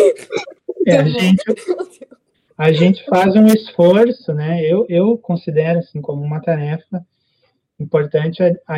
a gente faz um esforço, né? Eu considero assim como uma tarefa importante a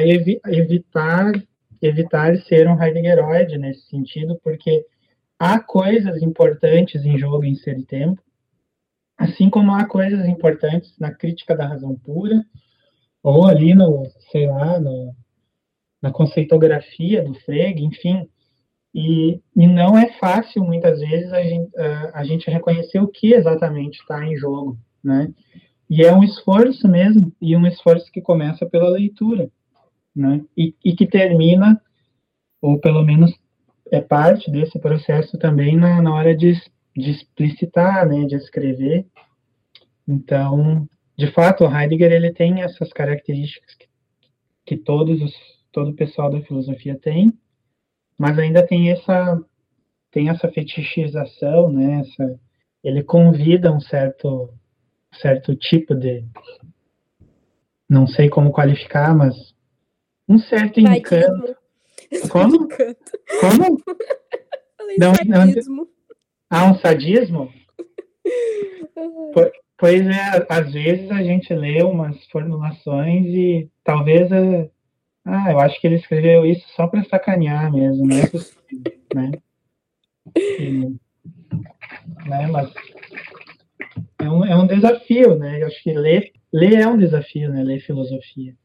evitar ser um Heideggeroide nesse sentido, porque há coisas importantes em jogo em Ser e Tempo, assim como há coisas importantes na crítica da razão pura, ou ali sei lá, na conceitografia do Frege, enfim, e não é fácil, muitas vezes, a gente reconhecer o que exatamente está em jogo, né? E é um esforço mesmo, e um esforço que começa pela leitura, né? E que termina, ou pelo menos é parte desse processo também na hora de explicitar, né, de escrever. Então, de fato, o Heidegger ele tem essas características que todo o pessoal da filosofia tem, mas ainda tem essa fetichização, né? Ele convida um certo tipo de, não sei como qualificar, mas um certo encanto. Como? Como? Sadismo. Um sadismo? Pois é, às vezes a gente lê umas formulações e talvez eu acho que ele escreveu isso só para sacanear mesmo, não é possível, né? Mas é um desafio, né? Eu acho que ler é um desafio, né? Ler filosofia.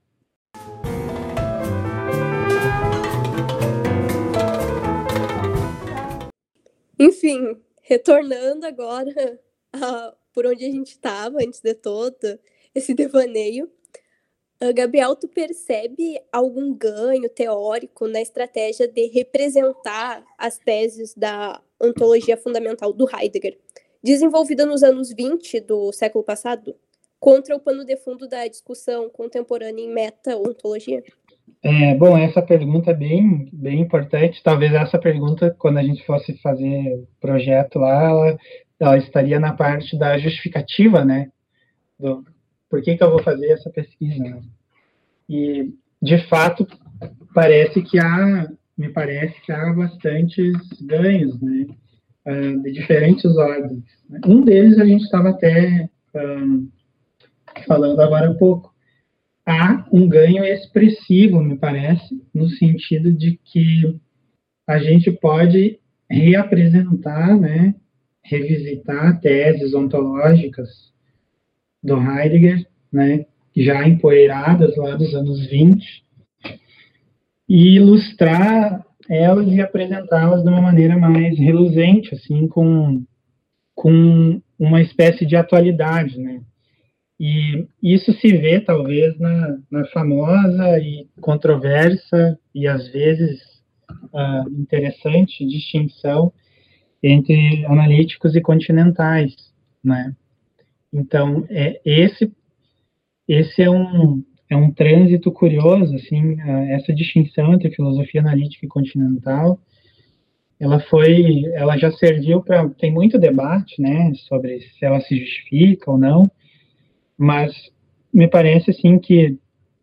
Enfim, retornando agora por onde a gente estava antes de todo esse devaneio, Gabriel, tu percebe algum ganho teórico na estratégia de representar as teses da ontologia fundamental do Heidegger, desenvolvida nos anos 20 do século passado, contra o pano de fundo da discussão contemporânea em meta-ontologia? Bom, essa pergunta é bem importante. Talvez essa pergunta, quando a gente fosse fazer o projeto lá, ela estaria na parte da justificativa, né? Do por que eu vou fazer essa pesquisa, né? E, de fato, me parece que há bastantes ganhos, né? De diferentes ordens. Um deles a gente estava até falando agora há pouco. Há um ganho expressivo, me parece, no sentido de que a gente pode reapresentar, né, revisitar teses ontológicas do Heidegger, né, já empoeiradas lá dos anos 20, e ilustrar elas e apresentá-las de uma maneira mais reluzente, assim, com uma espécie de atualidade, né? E isso se vê, talvez, na famosa e controversa e, às vezes, interessante distinção entre analíticos e continentais, né? Então, esse é um trânsito curioso, assim, essa distinção entre filosofia analítica e continental, ela já serviu para, tem muito debate, né, sobre se ela se justifica ou não, mas me parece, assim, que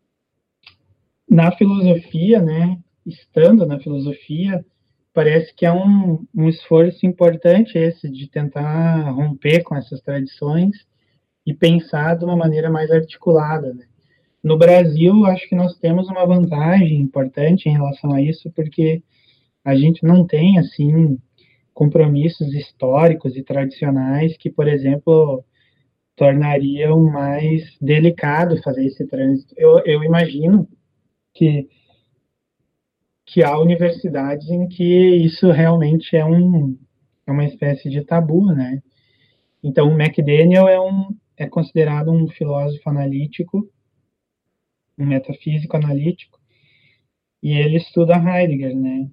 na filosofia, né, estando na filosofia, parece que é um esforço importante esse de tentar romper com essas tradições e pensar de uma maneira mais articulada, né? No Brasil, acho que nós temos uma vantagem importante em relação a isso, porque a gente não tem, assim, compromissos históricos e tradicionais que, por exemplo, tornariam mais delicado fazer esse trânsito. Eu imagino que há universidades em que isso realmente é uma espécie de tabu, né? Então, o McDaniel é considerado um filósofo analítico, um metafísico analítico, e ele estuda Heidegger, né?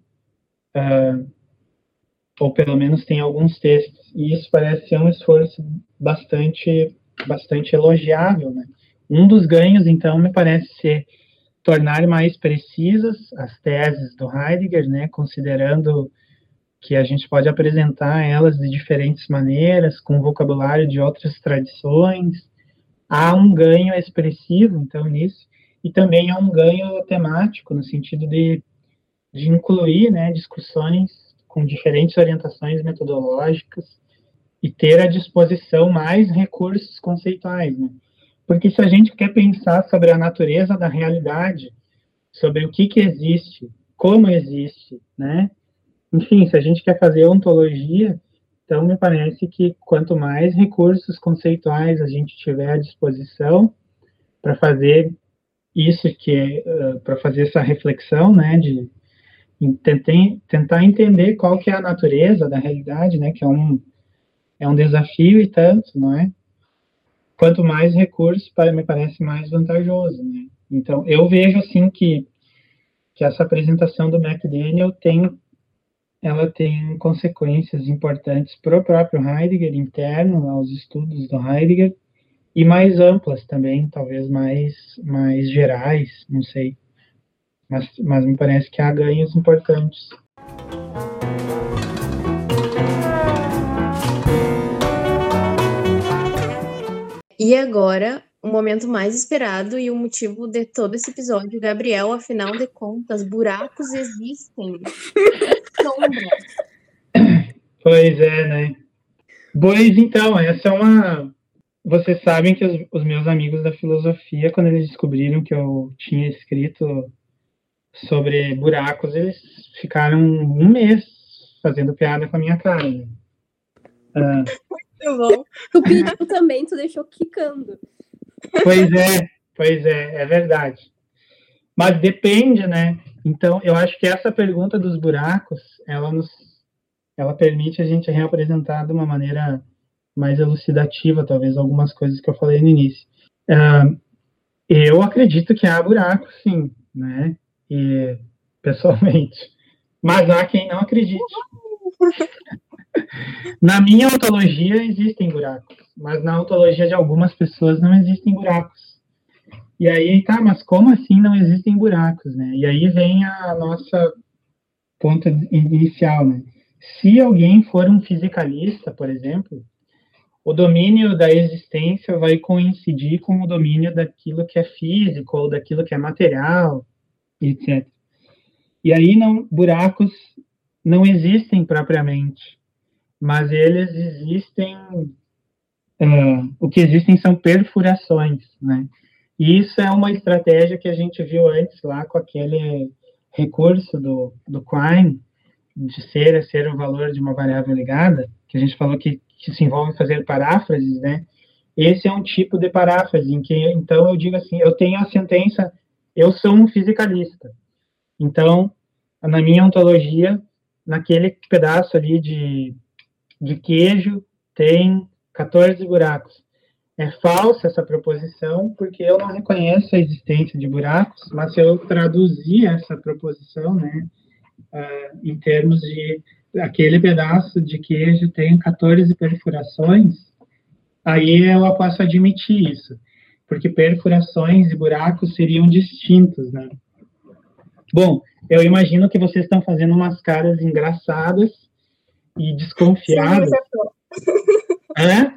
Ou pelo menos tem alguns textos, e isso parece ser um esforço bastante elogiável, né? Um dos ganhos, então, me parece ser tornar mais precisas as teses do Heidegger, né? Considerando que a gente pode apresentar elas de diferentes maneiras, com vocabulário de outras tradições. Há um ganho expressivo, então, nisso, e também há um ganho temático, no sentido de incluir, né, discussões com diferentes orientações metodológicas e ter à disposição mais recursos conceituais, né? Porque se a gente quer pensar sobre a natureza da realidade, sobre o que existe, como existe, né? Enfim, se a gente quer fazer ontologia, então me parece que quanto mais recursos conceituais a gente tiver à disposição para fazer isso, para fazer essa reflexão, né, de tentar entender qual que é a natureza da realidade, né, que é um desafio e tanto, não é? Quanto mais recursos, me parece mais vantajoso, né? Então, eu vejo, assim, que essa apresentação do McDaniel ela tem consequências importantes para o próprio Heidegger, interno aos estudos do Heidegger, e mais amplas também, talvez mais gerais, não sei. Mas me parece que há ganhos importantes. E agora, o momento mais esperado e o motivo de todo esse episódio, Gabriel, afinal de contas, buracos existem. Sombras. Pois é, né? Pois então, essa é uma... Vocês sabem que os meus amigos da filosofia, quando eles descobriram que eu tinha escrito sobre buracos, eles ficaram um mês fazendo piada com a minha cara, né? Muito bom. Tu pediu também, tu deixou quicando. Pois é verdade. Mas depende, né? Então, eu acho que essa pergunta dos buracos, ela permite a gente reapresentar de uma maneira mais elucidativa, talvez, algumas coisas que eu falei no início. Eu acredito que há buracos, sim, né? E, pessoalmente. Mas há quem não acredite. Na minha ontologia existem buracos, mas na ontologia de algumas pessoas não existem buracos. E aí, tá, mas como assim não existem buracos, né? E aí vem a nossa ponto inicial, né? Se alguém for um fisicalista, por exemplo, o domínio da existência vai coincidir com o domínio daquilo que é físico ou daquilo que é material, etc. E aí buracos não existem propriamente, mas eles existem. O que existem são perfurações, né? E isso é uma estratégia que a gente viu antes lá com aquele recurso do Quine, de ser o valor de uma variável ligada, que a gente falou que se envolve em fazer paráfrases, né? Esse é um tipo de paráfrase em que, então, eu digo assim, eu tenho a sentença, eu sou um fisicalista. Então, na minha ontologia, naquele pedaço ali de queijo, tem 14 buracos. É falsa essa proposição, porque eu não reconheço a existência de buracos, mas se eu traduzir essa proposição, né, em termos de aquele pedaço de queijo tem 14 perfurações, aí eu posso admitir isso, porque perfurações e buracos seriam distintos, né? Bom, eu imagino que vocês estão fazendo umas caras engraçadas e desconfiadas. É?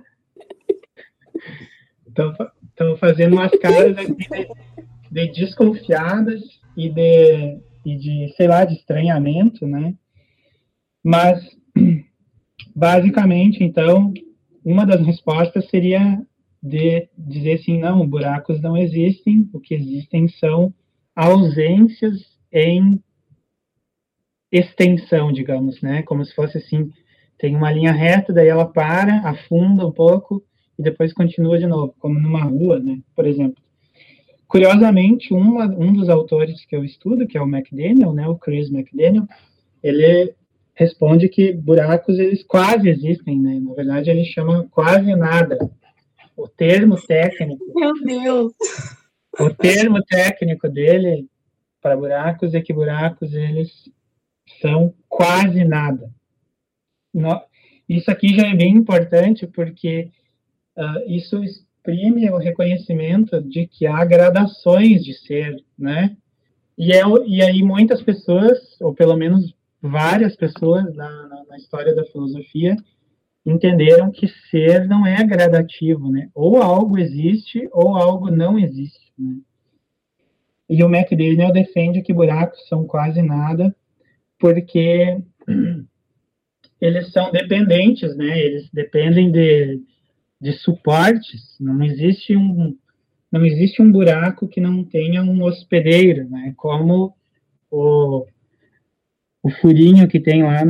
Estão fazendo umas caras de desconfiadas e de, sei lá, de estranhamento, né? Mas, basicamente, então, uma das respostas seria de dizer assim, não, buracos não existem, o que existem são ausências em extensão, digamos, né? Como se fosse assim, tem uma linha reta, daí ela para, afunda um pouco e depois continua de novo, como numa rua, né? Por exemplo. Curiosamente, um dos autores que eu estudo, que é o McDaniel, né? O Chris McDaniel, ele responde que buracos, eles quase existem, né? Na verdade, ele chama quase nada. O termo técnico... Meu Deus! O termo técnico dele para buracos é que buracos, eles são quase nada. Isso aqui já é bem importante, porque isso exprime o reconhecimento de que há gradações de ser, né? E aí muitas pessoas, ou pelo menos várias pessoas na história da filosofia, entenderam que ser não é gradativo, né? Ou algo existe, ou algo não existe, né? E o McDaniel defende que buracos são quase nada, porque eles são dependentes, né? Eles dependem de suportes. Não existe um buraco que não tenha um hospedeiro, né? Como o furinho que tem lá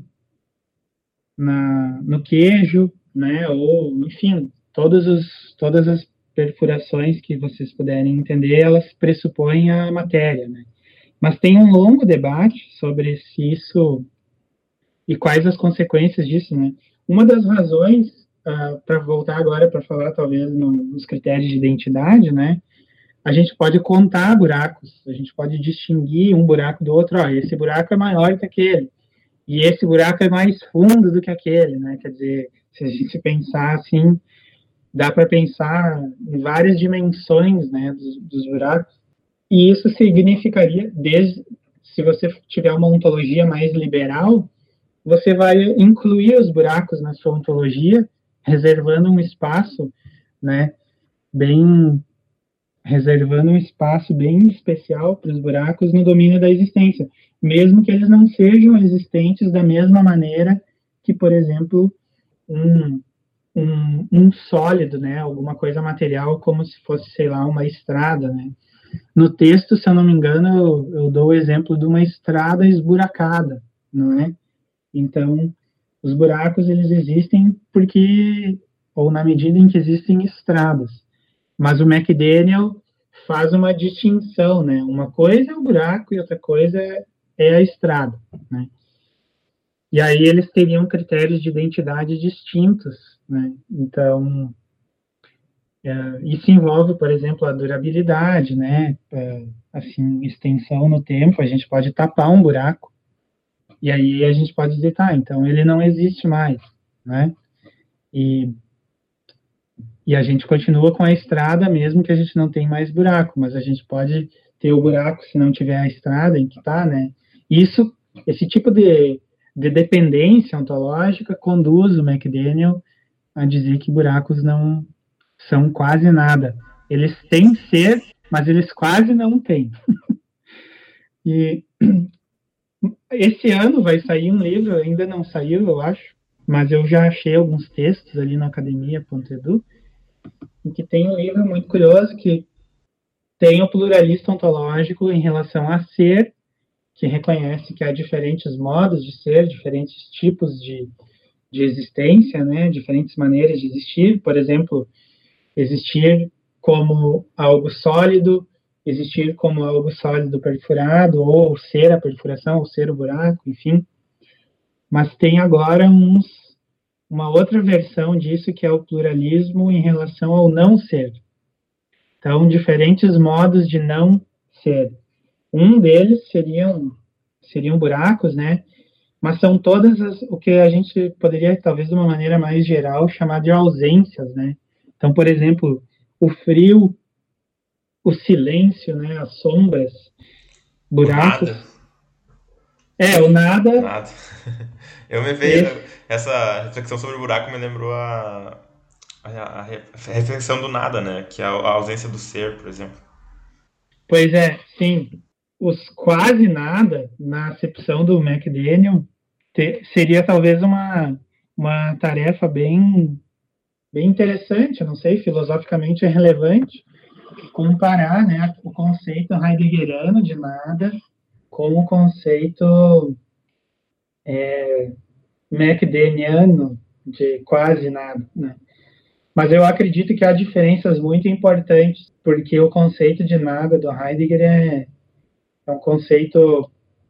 no queijo, né? Ou, enfim, todas as perfurações que vocês puderem entender, elas pressupõem a matéria, né? Mas tem um longo debate sobre se isso e quais as consequências disso, né? Uma das razões, para voltar agora para falar talvez nos critérios de identidade, né? A gente pode contar buracos, a gente pode distinguir um buraco do outro. Esse buraco é maior que aquele, e esse buraco é mais fundo do que aquele, né? Quer dizer, se a gente pensar assim, dá para pensar em várias dimensões, né, dos buracos, e isso significaria, se você tiver uma ontologia mais liberal, você vai incluir os buracos na sua ontologia, reservando um espaço, né, reservando um espaço bem especial para os buracos no domínio da existência, mesmo que eles não sejam existentes da mesma maneira que, por exemplo, um sólido, né, alguma coisa material, como se fosse, sei lá, uma estrada, né. No texto, se eu não me engano, eu dou o exemplo de uma estrada esburacada, não é? Então, os buracos, eles existem ou na medida em que existem estradas. Mas o McDaniel faz uma distinção, né? Uma coisa é o buraco e outra coisa é a estrada, né? E aí eles teriam critérios de identidade distintos, né? Então, isso envolve, por exemplo, a durabilidade, né? Assim, extensão no tempo, a gente pode tapar um buraco, e aí a gente pode dizer, tá, então ele não existe mais, né? E E a gente continua com a estrada, mesmo que a gente não tenha mais buraco, mas a gente pode ter o buraco se não tiver a estrada em que está, né? Esse tipo de dependência ontológica conduz o McDaniel a dizer que buracos não são quase nada. Eles têm ser, mas eles quase não têm. E esse ano vai sair um livro, ainda não saiu, eu acho, mas eu já achei alguns textos ali no academia.edu, em que tem um livro muito curioso que tem o pluralista ontológico em relação a ser, que reconhece que há diferentes modos de ser, diferentes tipos de existência, né? Diferentes maneiras de existir. Por exemplo, existir como algo sólido, existir como algo sólido perfurado, ou ser a perfuração, ou ser o buraco, enfim. Mas tem agora uma outra versão disso, que é o pluralismo em relação ao não ser. Então, diferentes modos de não ser. Um deles seriam buracos, né? Mas são todas o que a gente poderia, talvez de uma maneira mais geral, chamar de ausências, né? Então, por exemplo, o frio, o silêncio, né? As sombras, buracos. O nada. O nada. Nada. Eu me vejo, essa reflexão sobre o buraco me lembrou a reflexão do nada, né? Que é a ausência do ser, por exemplo. Pois é, sim. Os quase nada, na acepção do McDaniel, seria talvez uma tarefa bem interessante, não sei, filosoficamente relevante, comparar, né, o conceito heideggeriano de nada com o conceito McDanieliano de quase nada, né? Mas eu acredito que há diferenças muito importantes, porque o conceito de nada do Heidegger é um conceito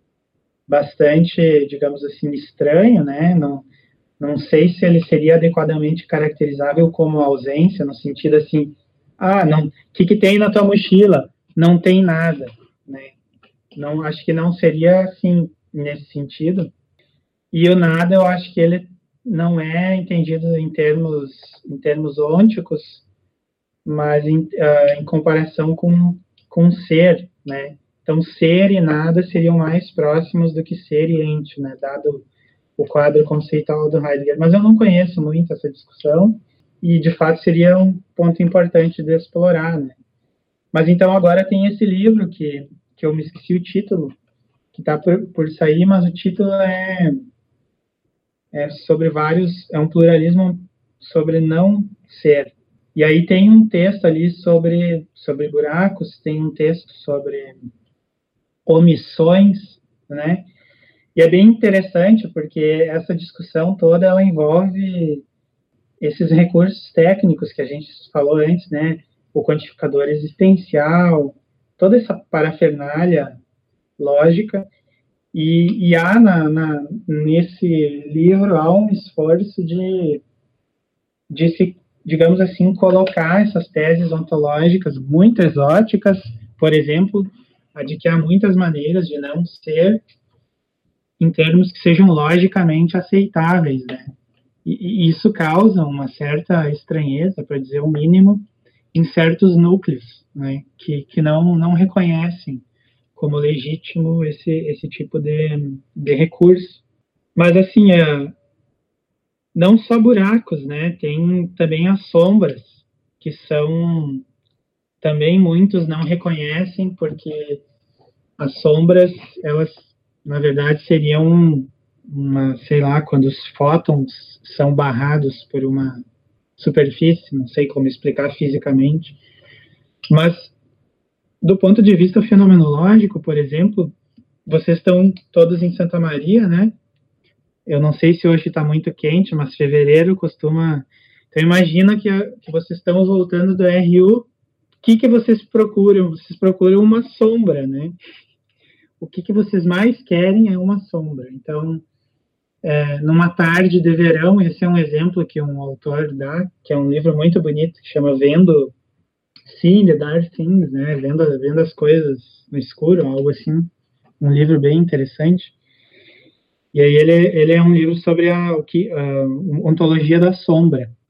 bastante, digamos assim, estranho, né? Não sei se ele seria adequadamente caracterizável como ausência, no sentido assim, o que tem na tua mochila? Não tem nada, né? Não, acho que não seria assim, nesse sentido. E o nada, eu acho que ele não é entendido em termos ônticos, mas em comparação com ser, né? Então, ser e nada seriam mais próximos do que ser e ente, né? Dado o quadro conceitual do Heidegger. Mas eu não conheço muito essa discussão e, de fato, seria um ponto importante de explorar, né? Mas, então, agora tem esse livro que eu me esqueci o título, que está por sair, mas o título é sobre é um pluralismo sobre não ser. E aí tem um texto ali sobre buracos, tem um texto sobre omissões, né? E é bem interessante porque essa discussão toda ela envolve esses recursos técnicos que a gente falou antes, né? O quantificador existencial, toda essa parafernália lógica. E há nesse livro há um esforço de se, digamos assim, colocar essas teses ontológicas muito exóticas, por exemplo, a de que há muitas maneiras de não ser em termos que sejam logicamente aceitáveis, né? E isso causa uma certa estranheza, para dizer o mínimo, em certos núcleos, né? Que não reconhecem como legítimo esse tipo de recurso. Mas, assim, não só buracos, né? Tem também as sombras, que são também muitos não reconhecem, porque as sombras, elas, na verdade, seriam sei lá, quando os fótons são barrados por uma superfície, não sei como explicar fisicamente, mas do ponto de vista fenomenológico, por exemplo, vocês estão todos em Santa Maria, né? Eu não sei se hoje está muito quente, mas fevereiro costuma... Então, imagina que vocês estão voltando do RU. O que vocês procuram? Vocês procuram uma sombra, né? O que vocês mais querem é uma sombra. Então, numa tarde de verão, esse é um exemplo que um autor dá, que é um livro muito bonito, que chama Vendo... Sim, The Dark Things, né? Vendo as coisas no escuro, algo assim. Um livro bem interessante. E aí ele é um livro sobre a ontologia da sombra.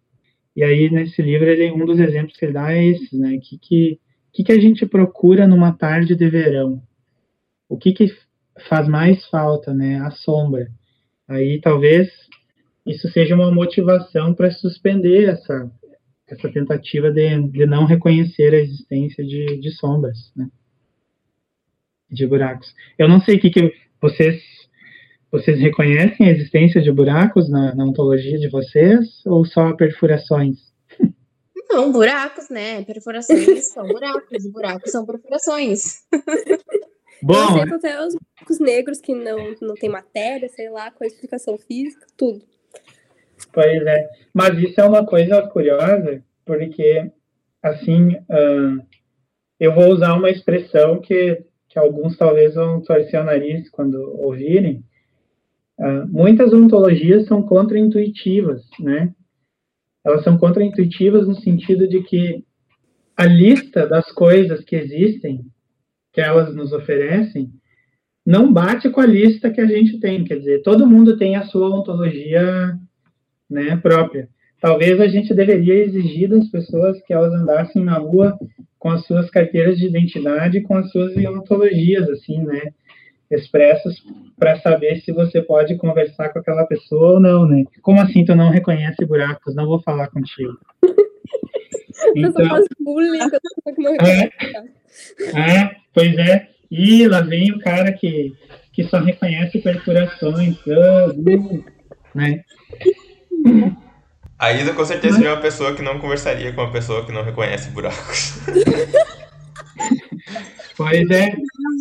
E aí, nesse livro, um dos exemplos que ele dá é esses, né? O que a gente procura numa tarde de verão? O que faz mais falta, né? A sombra. Aí, talvez, isso seja uma motivação para suspender essa tentativa de não reconhecer a existência de sombras, né? De buracos. Eu não sei o que vocês reconhecem a existência de buracos na ontologia de vocês, ou só perfurações? Não, buracos, né? Perfurações são buracos, e buracos são perfurações. Bom, eu aceito até os buracos negros que não tem matéria, sei lá, com a explicação física, tudo. Pois é. Mas isso é uma coisa curiosa, porque, assim, eu vou usar uma expressão que alguns talvez vão torcer o nariz quando ouvirem. Muitas ontologias são contraintuitivas, né? Elas são contraintuitivas no sentido de que a lista das coisas que existem, que elas nos oferecem, não bate com a lista que a gente tem. Quer dizer, todo mundo tem a sua ontologia, né, própria. Talvez a gente deveria exigir das pessoas que elas andassem na rua com as suas carteiras de identidade, com as suas ontologias, assim, né, expressas, para saber se você pode conversar com aquela pessoa ou não, né? Como assim tu não reconhece buracos? Não vou falar contigo. Então, faz bullying com a pessoa que não reconhece. Pois é. E lá vem o cara que só reconhece perfurações, né? A Isa com certeza seria uma pessoa que não conversaria com uma pessoa que não reconhece buracos. Pois é.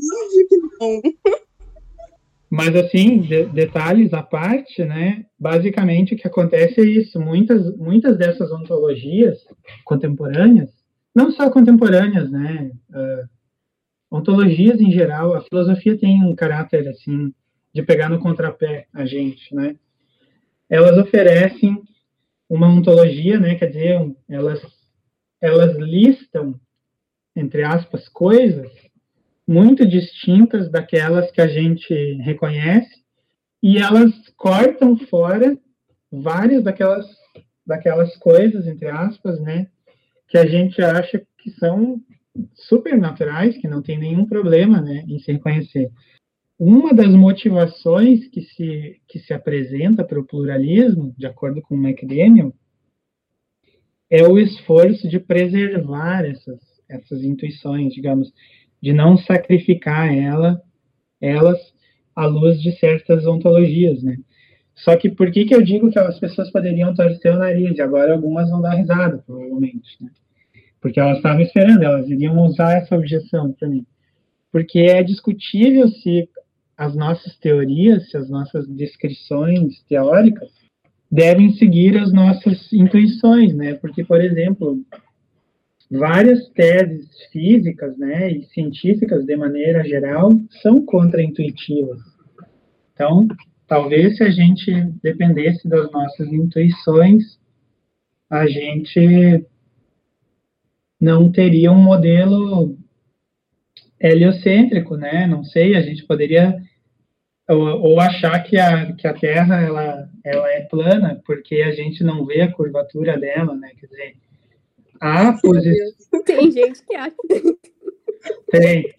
Mas, assim, detalhes à parte, né? Basicamente, o que acontece é isso. Muitas dessas ontologias contemporâneas, não só contemporâneas, né? Ontologias em geral, a filosofia tem um caráter, assim, de pegar no contrapé a gente, né? Elas oferecem uma ontologia, né? Quer dizer, elas listam, entre aspas, coisas muito distintas daquelas que a gente reconhece, e elas cortam fora várias daquelas coisas, entre aspas, né, que a gente acha que são supernaturais, que não tem nenhum problema, né, em se reconhecer. Uma das motivações que se apresenta para o pluralismo, de acordo com o McDaniel, é o esforço de preservar essas intuições, digamos, de não sacrificar elas à luz de certas ontologias, né? Só que por que eu digo que as pessoas poderiam torcer o nariz? E agora algumas vão dar risada, provavelmente, né? Porque elas estavam esperando, elas iriam usar essa objeção para mim. Porque é discutível se as nossas teorias, se as nossas descrições teóricas devem seguir as nossas intuições, né? Porque, por exemplo, várias teses físicas, né, e científicas de maneira geral são contraintuitivas. Então, talvez se a gente dependesse das nossas intuições, a gente não teria um modelo heliocêntrico, né? Não sei, a gente poderia ou achar que a Terra ela é plana porque a gente não vê a curvatura dela, né? Quer dizer, tem gente que acha. Tem.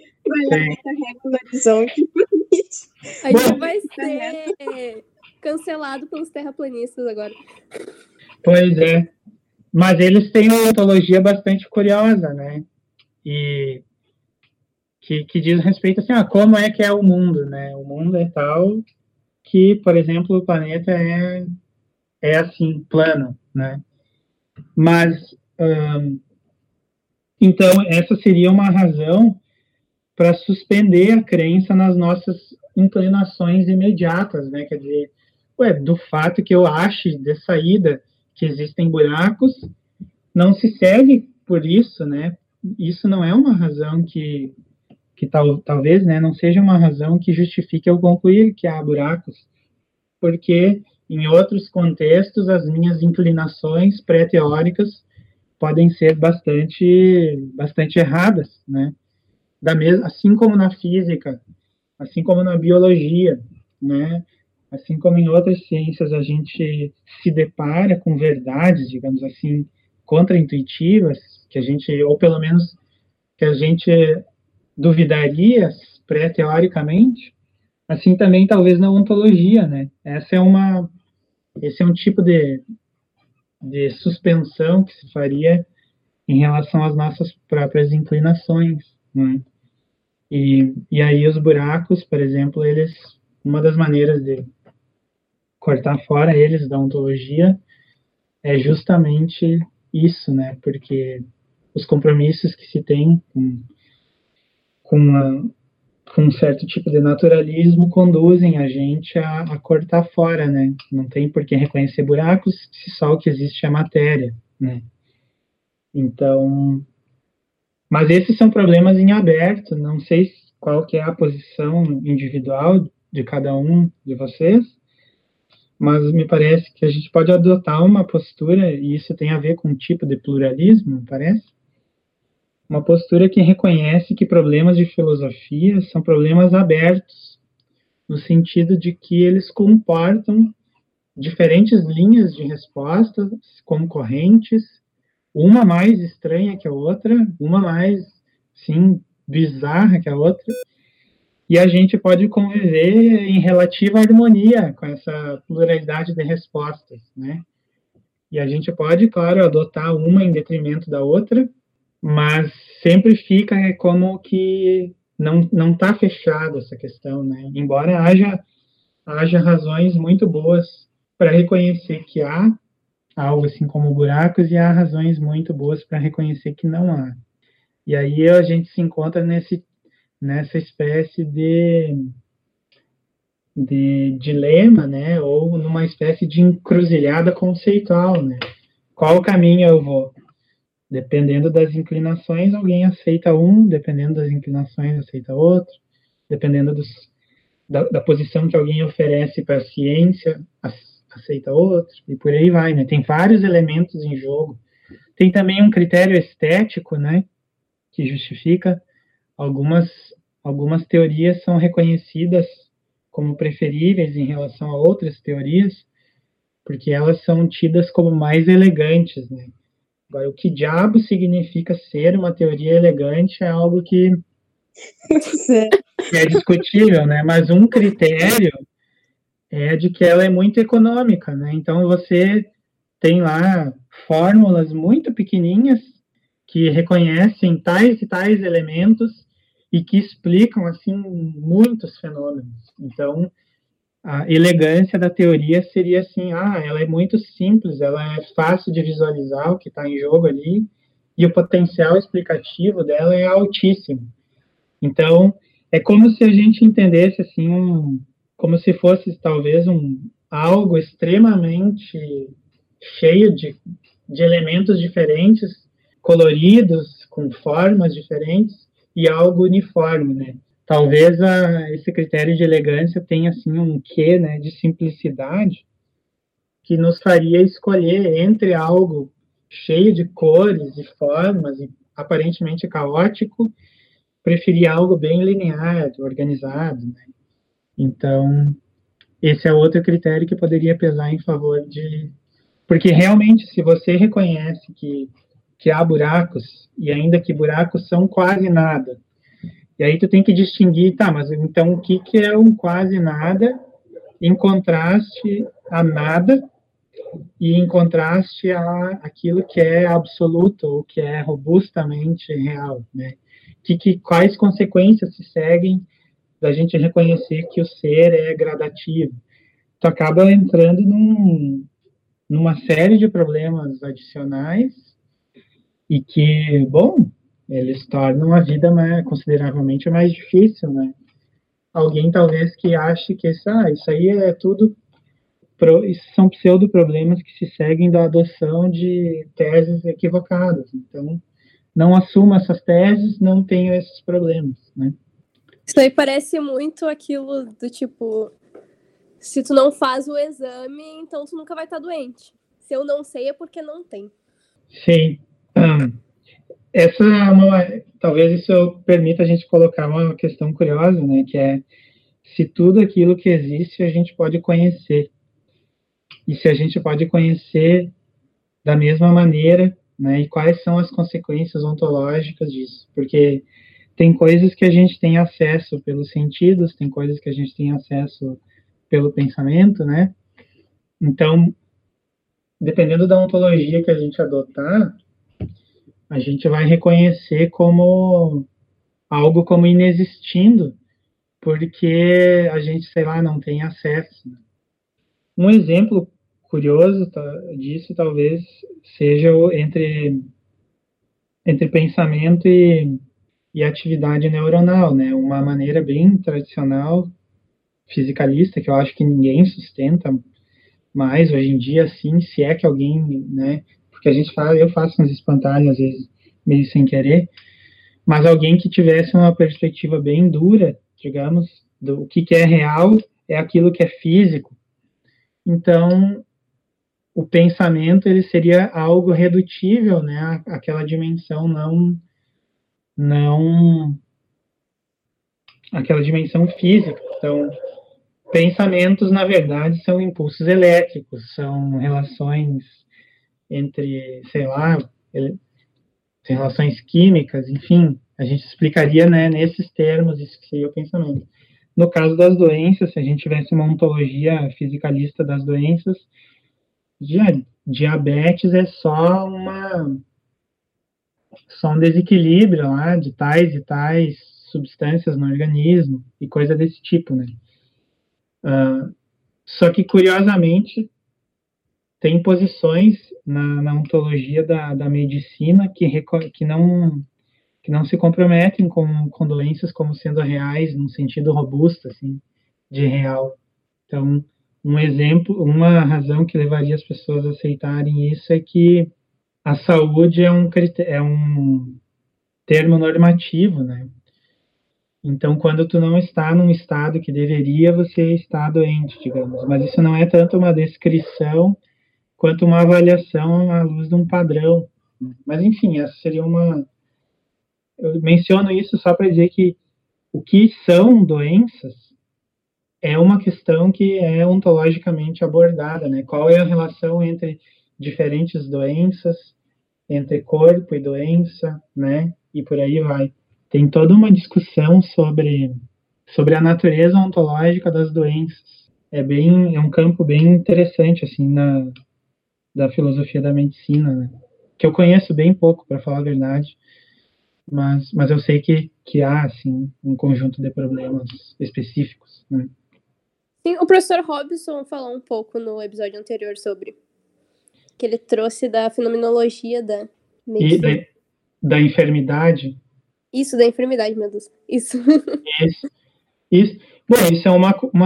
A gente vai ser cancelado pelos terraplanistas agora. Pois é. Mas eles têm uma ontologia bastante curiosa, né? E que diz respeito assim, como é que é o mundo, né? O mundo é tal que, por exemplo, o planeta é assim, plano, né? Mas então, essa seria uma razão para suspender a crença nas nossas inclinações imediatas, né? Quer dizer, do fato que eu ache de saída que existem buracos, não se segue por isso, né? Isso não é uma razão que talvez, né, não seja uma razão que justifique eu concluir que há buracos, porque em outros contextos as minhas inclinações pré-teóricas podem ser bastante erradas, né? Assim como na física, assim como na biologia, né? Assim como em outras ciências a gente se depara com verdades, digamos assim, contraintuitivas, que a gente, ou pelo menos que a gente duvidaria pré-teoricamente, assim também talvez na ontologia, né? Esse é um tipo de suspensão que se faria em relação às nossas próprias inclinações, né? E aí os buracos, por exemplo, uma das maneiras de cortar fora eles da ontologia é justamente isso, né? Porque os compromissos que se tem com um certo tipo de naturalismo conduzem a gente a cortar fora, né? Não tem por que reconhecer buracos se só o que existe é matéria, né? Então, mas esses são problemas em aberto, não sei qual que é a posição individual de cada um de vocês, mas me parece que a gente pode adotar uma postura, e isso tem a ver com um tipo de pluralismo, me parece, uma postura que reconhece que problemas de filosofia são problemas abertos, no sentido de que eles comportam diferentes linhas de respostas concorrentes, uma mais estranha que a outra, uma mais, sim, bizarra que a outra, e a gente pode conviver em relativa harmonia com essa pluralidade de respostas, né? E a gente pode, claro, adotar uma em detrimento da outra, mas sempre fica como que não está fechada essa questão, né? Embora haja razões muito boas para reconhecer que há algo assim como buracos e há razões muito boas para reconhecer que não há. E aí a gente se encontra nessa espécie de dilema, né? Ou numa espécie de encruzilhada conceitual, né? Qual caminho eu vou? Dependendo das inclinações, alguém aceita um, dependendo das inclinações, aceita outro, dependendo da posição que alguém oferece para a ciência, aceita outro, e por aí vai, né? Tem vários elementos em jogo. Tem também um critério estético, né? Que justifica algumas teorias são reconhecidas como preferíveis em relação a outras teorias, porque elas são tidas como mais elegantes, né? Agora, o que diabo significa ser uma teoria elegante é algo que é discutível, né? Mas um critério é de que ela é muito econômica, né? Então, você tem lá fórmulas muito pequenininhas que reconhecem tais e tais elementos e que explicam, assim, muitos fenômenos. Então, a elegância da teoria seria assim, ela é muito simples, ela é fácil de visualizar o que está em jogo ali, e o potencial explicativo dela é altíssimo. Então, é como se a gente entendesse, assim, como se fosse, talvez, algo extremamente cheio de elementos diferentes, coloridos, com formas diferentes, e algo uniforme, né? Talvez esse critério de elegância tenha assim um quê, né, de simplicidade que nos faria escolher entre algo cheio de cores e formas e aparentemente caótico, preferir algo bem linear, organizado, né? Então, esse é outro critério que poderia pesar em favor de... Porque realmente, se você reconhece que há buracos, e ainda que buracos são quase nada, e aí tu tem que distinguir, tá, mas então o que é um quase nada em contraste a nada e em contraste a aquilo que é absoluto ou que é robustamente real, né? Quais consequências se seguem da gente reconhecer que o ser é gradativo? Tu acaba entrando numa série de problemas adicionais e que, bom, eles tornam a vida consideravelmente mais difícil, né? Alguém talvez que ache que isso aí é tudo, isso são pseudo-problemas que se seguem da adoção de teses equivocadas. Então, não assuma essas teses, não tenho esses problemas, né? Isso aí parece muito aquilo do tipo, se tu não faz o exame, então tu nunca vai estar doente. Se eu não sei é porque não tem. Sim. Talvez isso permita a gente colocar uma questão curiosa, né, que é se tudo aquilo que existe a gente pode conhecer. E se a gente pode conhecer da mesma maneira, né? E quais são as consequências ontológicas disso? Porque tem coisas que a gente tem acesso pelos sentidos, tem coisas que a gente tem acesso pelo pensamento, né? Então, dependendo da ontologia que a gente adotar, a gente vai reconhecer como algo como inexistindo, porque a gente, sei lá, não tem acesso. Um exemplo curioso disso talvez seja entre pensamento e atividade neuronal, né? Uma maneira bem tradicional, fisicalista, que eu acho que ninguém sustenta mais hoje em dia, assim, se é que alguém, né? Porque eu faço uns espantalhos às vezes meio sem querer, mas alguém que tivesse uma perspectiva bem dura, digamos, do que é real é aquilo que é físico. Então, o pensamento ele seria algo redutível, né? Aquela dimensão não aquela dimensão física. Então, pensamentos, na verdade, são impulsos elétricos, são relações entre, sei lá, relações químicas, enfim, a gente explicaria, né, nesses termos isso que seria o pensamento. No caso das doenças, se a gente tivesse uma ontologia fisicalista das doenças, diabetes é só um desequilíbrio lá de tais e tais substâncias no organismo e coisa desse tipo, né? Só que, curiosamente, tem posições na ontologia da medicina que não se comprometem com doenças como sendo reais, num sentido robusto, assim, de real. Então, um exemplo, uma razão que levaria as pessoas a aceitarem isso é que a saúde é um termo normativo, né? Então, quando tu não está num estado que deveria, você está doente, digamos. Mas isso não é tanto uma descrição quanto uma avaliação à luz de um padrão. Mas, enfim, essa seria Eu menciono isso só para dizer que o que são doenças é uma questão que é ontologicamente abordada, né? Qual é a relação entre diferentes doenças, entre corpo e doença, né? E por aí vai. Tem toda uma discussão sobre a natureza ontológica das doenças. É um campo bem interessante, assim, da filosofia da medicina, né? Que eu conheço bem pouco, para falar a verdade, mas eu sei que há, assim, um conjunto de problemas específicos, né? Sim, o professor Robson falou um pouco no episódio anterior sobre que ele trouxe da fenomenologia da medicina. E da enfermidade. Isso, da enfermidade, meu Deus. Isso. Isso. Bom, isso é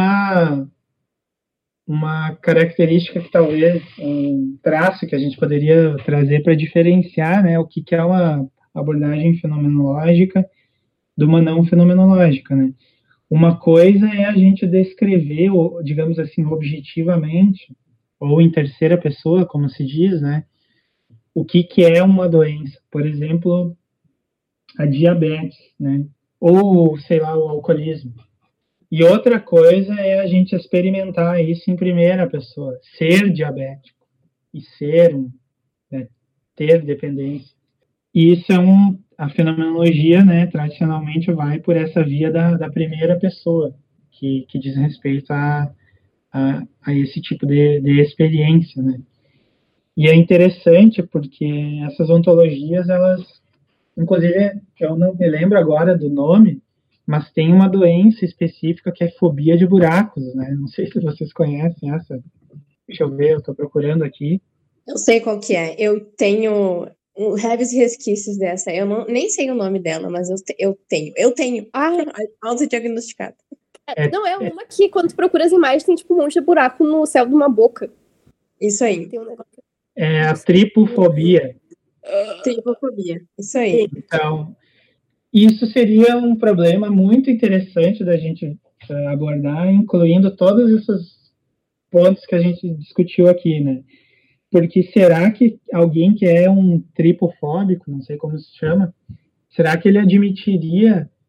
uma característica que talvez, um traço que a gente poderia trazer para diferenciar, né, o que é uma abordagem fenomenológica de uma não fenomenológica, né? Uma coisa é a gente descrever, digamos assim, objetivamente, ou em terceira pessoa, como se diz, né, o que é uma doença. Por exemplo, a diabetes, né, ou, sei lá, o alcoolismo. E outra coisa é a gente experimentar isso em primeira pessoa, ser diabético e né, ter dependência. E isso é a fenomenologia, né, tradicionalmente vai por essa via da primeira pessoa, que diz respeito a esse tipo de experiência, né. E é interessante porque essas ontologias, elas, inclusive, eu não me lembro agora do nome, mas tem uma doença específica que é fobia de buracos, né? Não sei se vocês conhecem essa. Deixa eu ver, eu estou procurando aqui. Eu sei qual que é. Eu tenho leves resquícios dessa. Eu nem sei o nome dela, mas eu tenho. Eu tenho. Autodiagnosticado. Não, é uma que quando tu procura as imagens tem tipo um monte de buraco no céu de uma boca. Isso aí. Tem um negócio. É a tripofobia. Tripofobia. Isso aí. Então, isso seria um problema muito interessante da gente abordar, incluindo todos esses pontos que a gente discutiu aqui, né? Porque será que alguém que é um tripofóbico, não sei como se chama, será que ele admitiria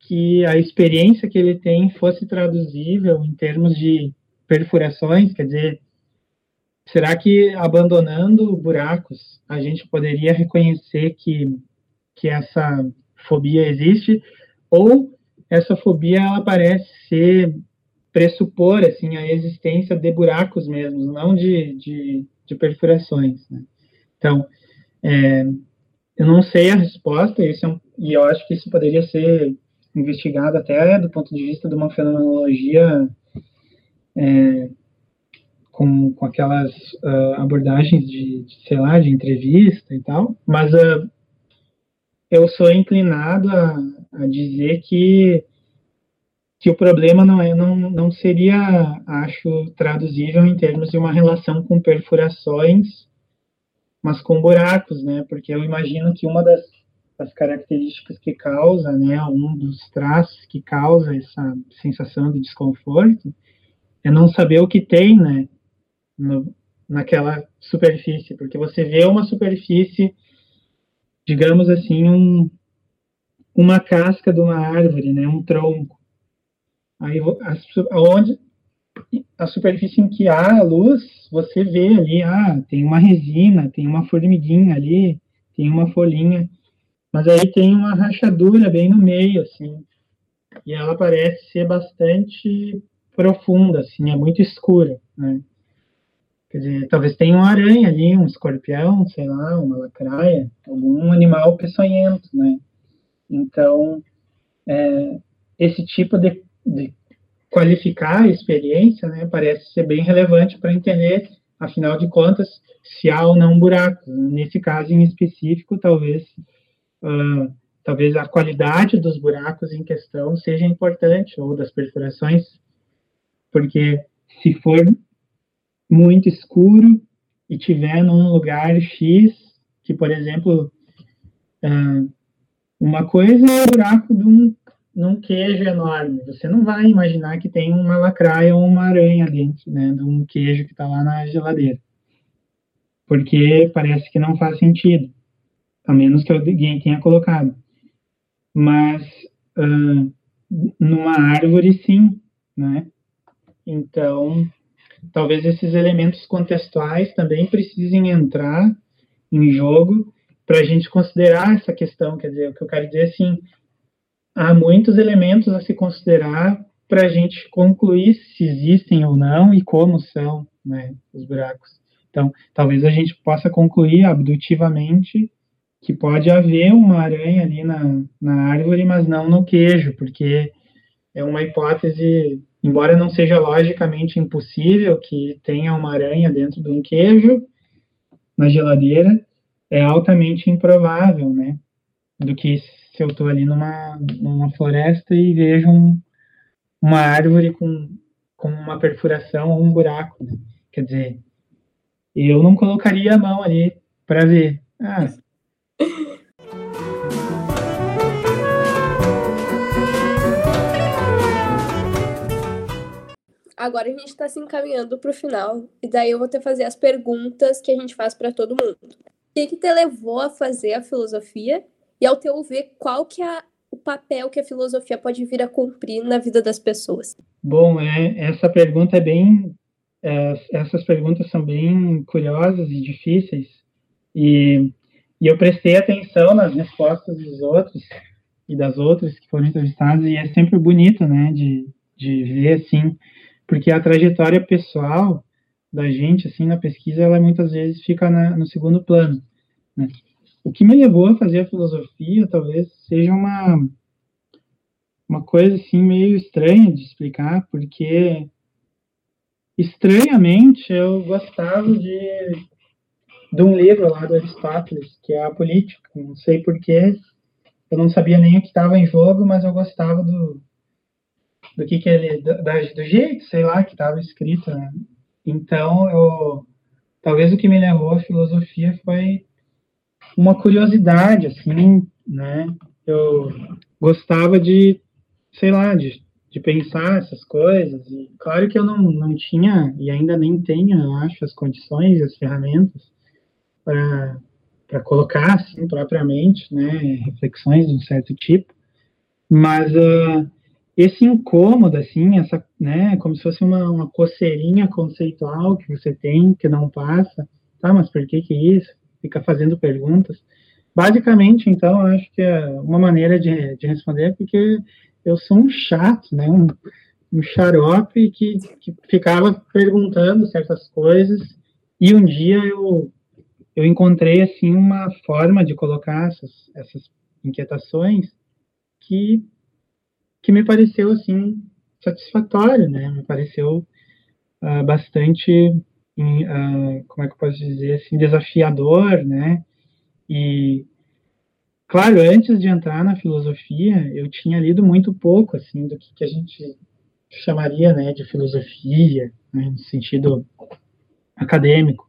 que a experiência que ele tem fosse traduzível em termos de perfurações, quer dizer, será que abandonando buracos a gente poderia reconhecer que essa fobia existe, ou essa fobia ela parece pressupor assim, a existência de buracos mesmo, não de perfurações, né? Então, eu não sei a resposta, e eu acho que isso poderia ser investigado até do ponto de vista de uma fenomenologia com aquelas abordagens sei lá, de entrevista e tal, mas eu sou inclinado a dizer que o problema não seria, acho, traduzível em termos de uma relação com perfurações, mas com buracos, né? Porque eu imagino que uma das características que causa, né, um dos traços que causa essa sensação de desconforto é não saber o que tem, né, naquela superfície, porque você vê uma superfície, digamos assim, uma casca de uma árvore, né, um tronco. Aí, onde a superfície em que há luz, você vê ali, tem uma resina, tem uma formiguinha ali, tem uma folhinha, mas aí tem uma rachadura bem no meio, assim, e ela parece ser bastante profunda, assim, é muito escura, né? Quer dizer, talvez tenha uma aranha ali, um escorpião, sei lá, uma lacraia, algum animal peçonhento, né? Então, esse tipo de qualificar a experiência, né, parece ser bem relevante para entender, afinal de contas, se há ou não buracos. Nesse caso em específico, talvez a qualidade dos buracos em questão seja importante, ou das perfurações, porque se for muito escuro e tiver num lugar X, que, por exemplo, uma coisa é o buraco num queijo enorme. Você não vai imaginar que tem uma lacraia ou uma aranha dentro, né, de um queijo que está lá na geladeira. Porque parece que não faz sentido, a menos que alguém tenha colocado. Mas numa árvore, sim, né? Então, talvez esses elementos contextuais também precisem entrar em jogo para a gente considerar essa questão. Quer dizer, o que eu quero dizer, assim, há muitos elementos a se considerar para a gente concluir se existem ou não e como são, né, os buracos. Então, talvez a gente possa concluir abdutivamente que pode haver uma aranha ali na árvore, mas não no queijo, porque é uma hipótese, embora não seja logicamente impossível que tenha uma aranha dentro de um queijo na geladeira, é altamente improvável, né? Do que se eu estou ali numa floresta e vejo uma árvore com uma perfuração ou um buraco, né? Quer dizer, eu não colocaria a mão ali para ver. Agora a gente está se encaminhando para o final, e daí eu vou ter que fazer as perguntas que a gente faz para todo mundo. O que te levou a fazer a filosofia? E ao teu ver, qual que é o papel que a filosofia pode vir a cumprir na vida das pessoas? Bom, essa pergunta é bem... essas perguntas são bem curiosas e difíceis, e eu prestei atenção nas respostas dos outros e das outras que foram entrevistadas, e é sempre bonito, né, de ver, assim, porque a trajetória pessoal da gente, assim, na pesquisa, ela muitas vezes fica no segundo plano, né? O que me levou a fazer a filosofia talvez seja uma coisa, assim, meio estranha de explicar, porque, estranhamente, eu gostava de um livro lá do Aristóteles, que é A Política. Não sei porquê, eu não sabia nem o que estava em jogo, mas eu gostava do que ele, do jeito, sei lá, que estava escrito, né? Então, talvez o que me levou à filosofia foi uma curiosidade, assim, né? Eu gostava de, sei lá, de pensar essas coisas. E claro que eu não tinha, e ainda nem tenho, eu acho, as condições e as ferramentas para colocar, assim, propriamente, né, reflexões de um certo tipo. Mas esse incômodo, assim, essa, né, como se fosse uma coceirinha conceitual que você tem, que não passa, tá, mas por que isso? Fica fazendo perguntas. Basicamente, então, eu acho que uma maneira de responder é porque eu sou um chato, né, um xarope que ficava perguntando certas coisas, e um dia eu encontrei, assim, uma forma de colocar essas inquietações que me pareceu, assim, satisfatório, né? Me pareceu bastante, como é que eu posso dizer, assim, desafiador, né? E, claro, antes de entrar na filosofia, eu tinha lido muito pouco, assim, do que a gente chamaria, né, de filosofia, né, no sentido acadêmico.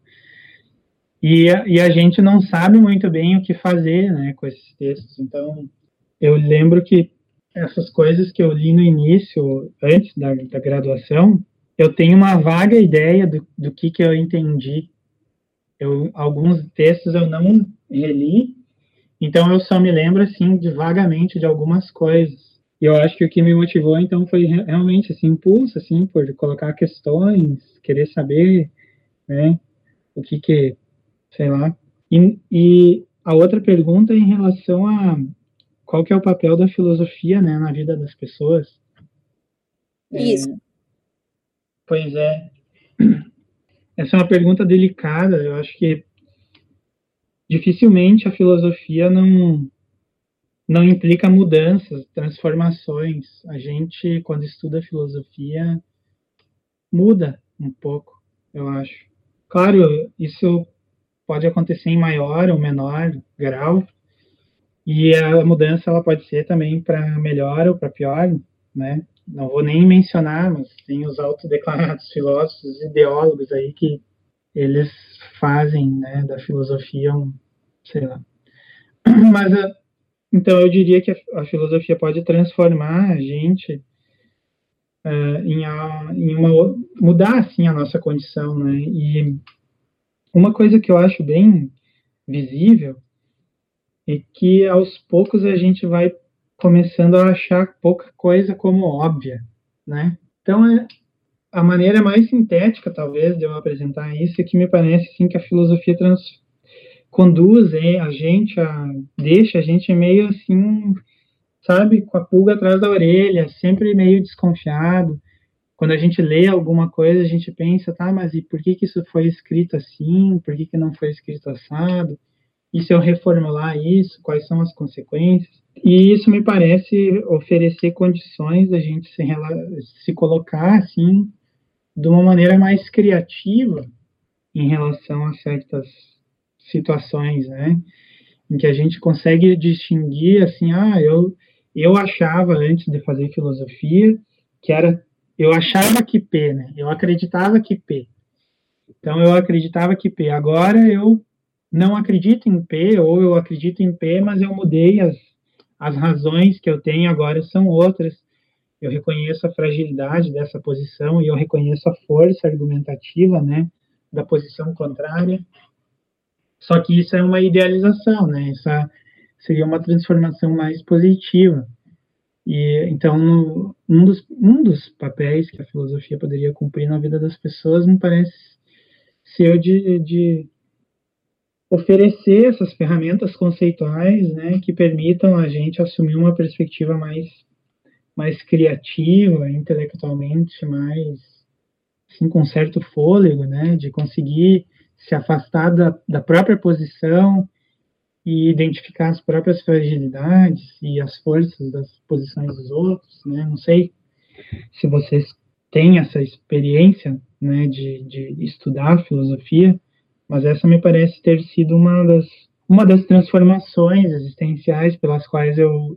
E a gente não sabe muito bem o que fazer, né, com esses textos. Então, eu lembro que essas coisas que eu li no início, antes da graduação, eu tenho uma vaga ideia do que eu entendi. Alguns textos eu não reli, então eu só me lembro, assim, vagamente de algumas coisas. E eu acho que o que me motivou, então, foi realmente esse impulso, assim, por colocar questões, querer saber, né, o sei lá. E a outra pergunta é em relação a qual que é o papel da filosofia, né, na vida das pessoas. Isso. Pois é. Essa é uma pergunta delicada. Eu acho que dificilmente a filosofia não implica mudanças, transformações. A gente, quando estuda filosofia, muda um pouco, eu acho. Claro, isso pode acontecer em maior ou menor grau, e a mudança ela pode ser também para melhor ou para pior, né? Não vou nem mencionar, mas tem os autodeclarados filósofos, ideólogos aí que eles fazem, né, da filosofia sei lá. Mas então eu diria que a filosofia pode transformar a gente mudar assim a nossa condição, né? E uma coisa que eu acho bem visível é que aos poucos a gente vai começando a achar pouca coisa como óbvia, né? Então a maneira mais sintética, talvez, de eu apresentar isso é que me parece assim que a filosofia conduz deixa a gente meio assim, sabe, com a pulga atrás da orelha, sempre meio desconfiado. Quando a gente lê alguma coisa, a gente pensa, tá, mas e por que isso foi escrito assim? Por que não foi escrito assado? E se eu reformular isso, quais são as consequências? E isso me parece oferecer condições da gente se colocar, assim, de uma maneira mais criativa em relação a certas situações, né? Em que a gente consegue distinguir, assim, eu achava, antes de fazer filosofia, que era, eu achava que P, né? Eu acreditava que P. Então, eu acreditava que P. Agora, eu não acredito em P, ou eu acredito em P, mas eu mudei as razões que eu tenho agora são outras. Eu reconheço a fragilidade dessa posição e eu reconheço a força argumentativa, né, da posição contrária. Só que isso é uma idealização, né? Essa seria uma transformação mais positiva. E então um dos papéis que a filosofia poderia cumprir na vida das pessoas me parece ser o de oferecer essas ferramentas conceituais, né, que permitam a gente assumir uma perspectiva mais criativa, intelectualmente mais assim, com certo fôlego, né, de conseguir se afastar da própria posição e identificar as próprias fragilidades e as forças das posições dos outros, né? Não sei se vocês têm essa experiência, né, de estudar filosofia, mas essa me parece ter sido uma das transformações existenciais pelas quais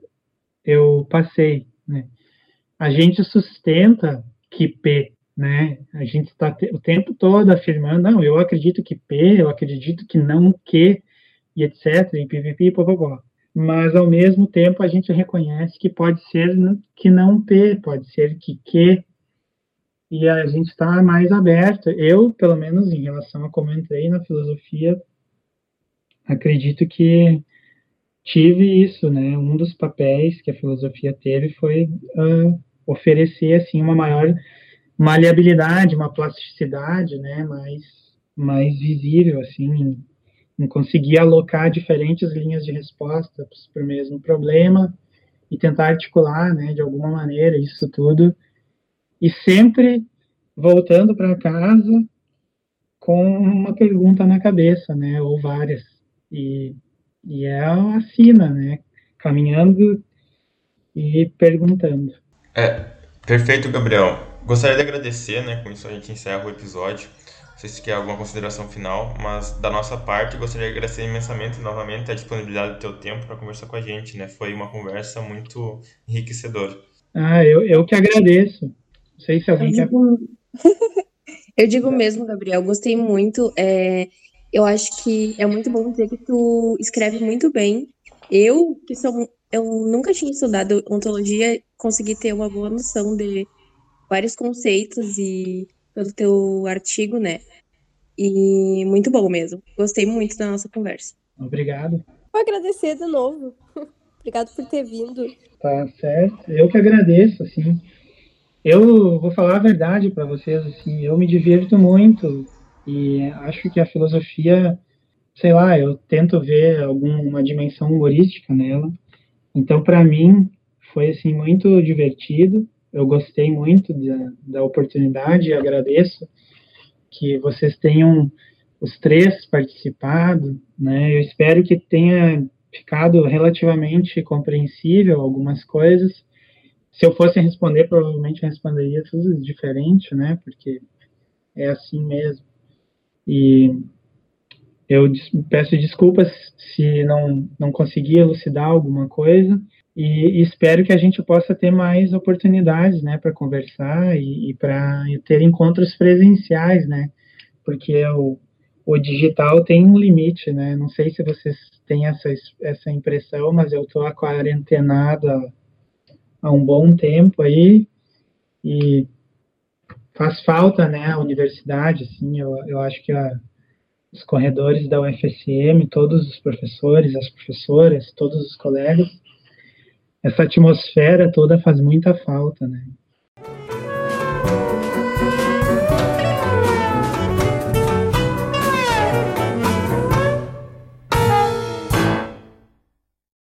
eu passei, né? A gente sustenta que P, né? A gente está o tempo todo afirmando, não, eu acredito que P, eu acredito que não que, e etc, e pipipi, popopó. Mas, ao mesmo tempo, a gente reconhece que pode ser que não P, pode ser que, e a gente está mais aberto. Eu, pelo menos, em relação a como eu entrei na filosofia, acredito que tive isso, né? Um dos papéis que a filosofia teve foi oferecer assim uma maior maleabilidade, uma plasticidade, né? Mais visível assim, em conseguir alocar diferentes linhas de resposta para o mesmo problema e tentar articular, né? De alguma maneira isso tudo e sempre voltando para casa com uma pergunta na cabeça, né? Ou várias e é a sina, né? Caminhando e perguntando. Perfeito, Gabriel. Gostaria de agradecer, né? Com isso a gente encerra o episódio. Não sei se quer alguma consideração final, mas da nossa parte, gostaria de agradecer imensamente novamente a disponibilidade do teu tempo para conversar com a gente, né? Foi uma conversa muito enriquecedora. Eu que agradeço. Não sei se alguém quer... Eu digo mesmo, Gabriel, gostei muito. Eu acho que é muito bom dizer que tu escreve muito bem. Eu nunca tinha estudado ontologia, consegui ter uma boa noção de vários conceitos e pelo teu artigo, né? E muito bom mesmo. Gostei muito da nossa conversa. Obrigado. Vou agradecer de novo. Obrigado por ter vindo. Tá certo. Eu que agradeço, assim. Eu vou falar a verdade para vocês, assim, eu me divirto muito e acho que a filosofia, sei lá, eu tento ver alguma dimensão humorística nela. Então, para mim, foi assim muito divertido. Eu gostei muito da oportunidade e agradeço que vocês tenham os três participado, né? Eu espero que tenha ficado relativamente compreensível algumas coisas. Se eu fosse responder, provavelmente eu responderia tudo diferente, né? Porque é assim mesmo. E eu peço desculpas se não consegui elucidar alguma coisa e espero que a gente possa ter mais oportunidades, né, para conversar e para ter encontros presenciais, né? Porque o digital tem um limite, né? Não sei se vocês têm essa impressão, mas eu estou aquarentenado há um bom tempo aí e faz falta, né, a universidade, assim, eu acho que os corredores da UFSM, todos os professores, as professoras, todos os colegas, essa atmosfera toda faz muita falta, né?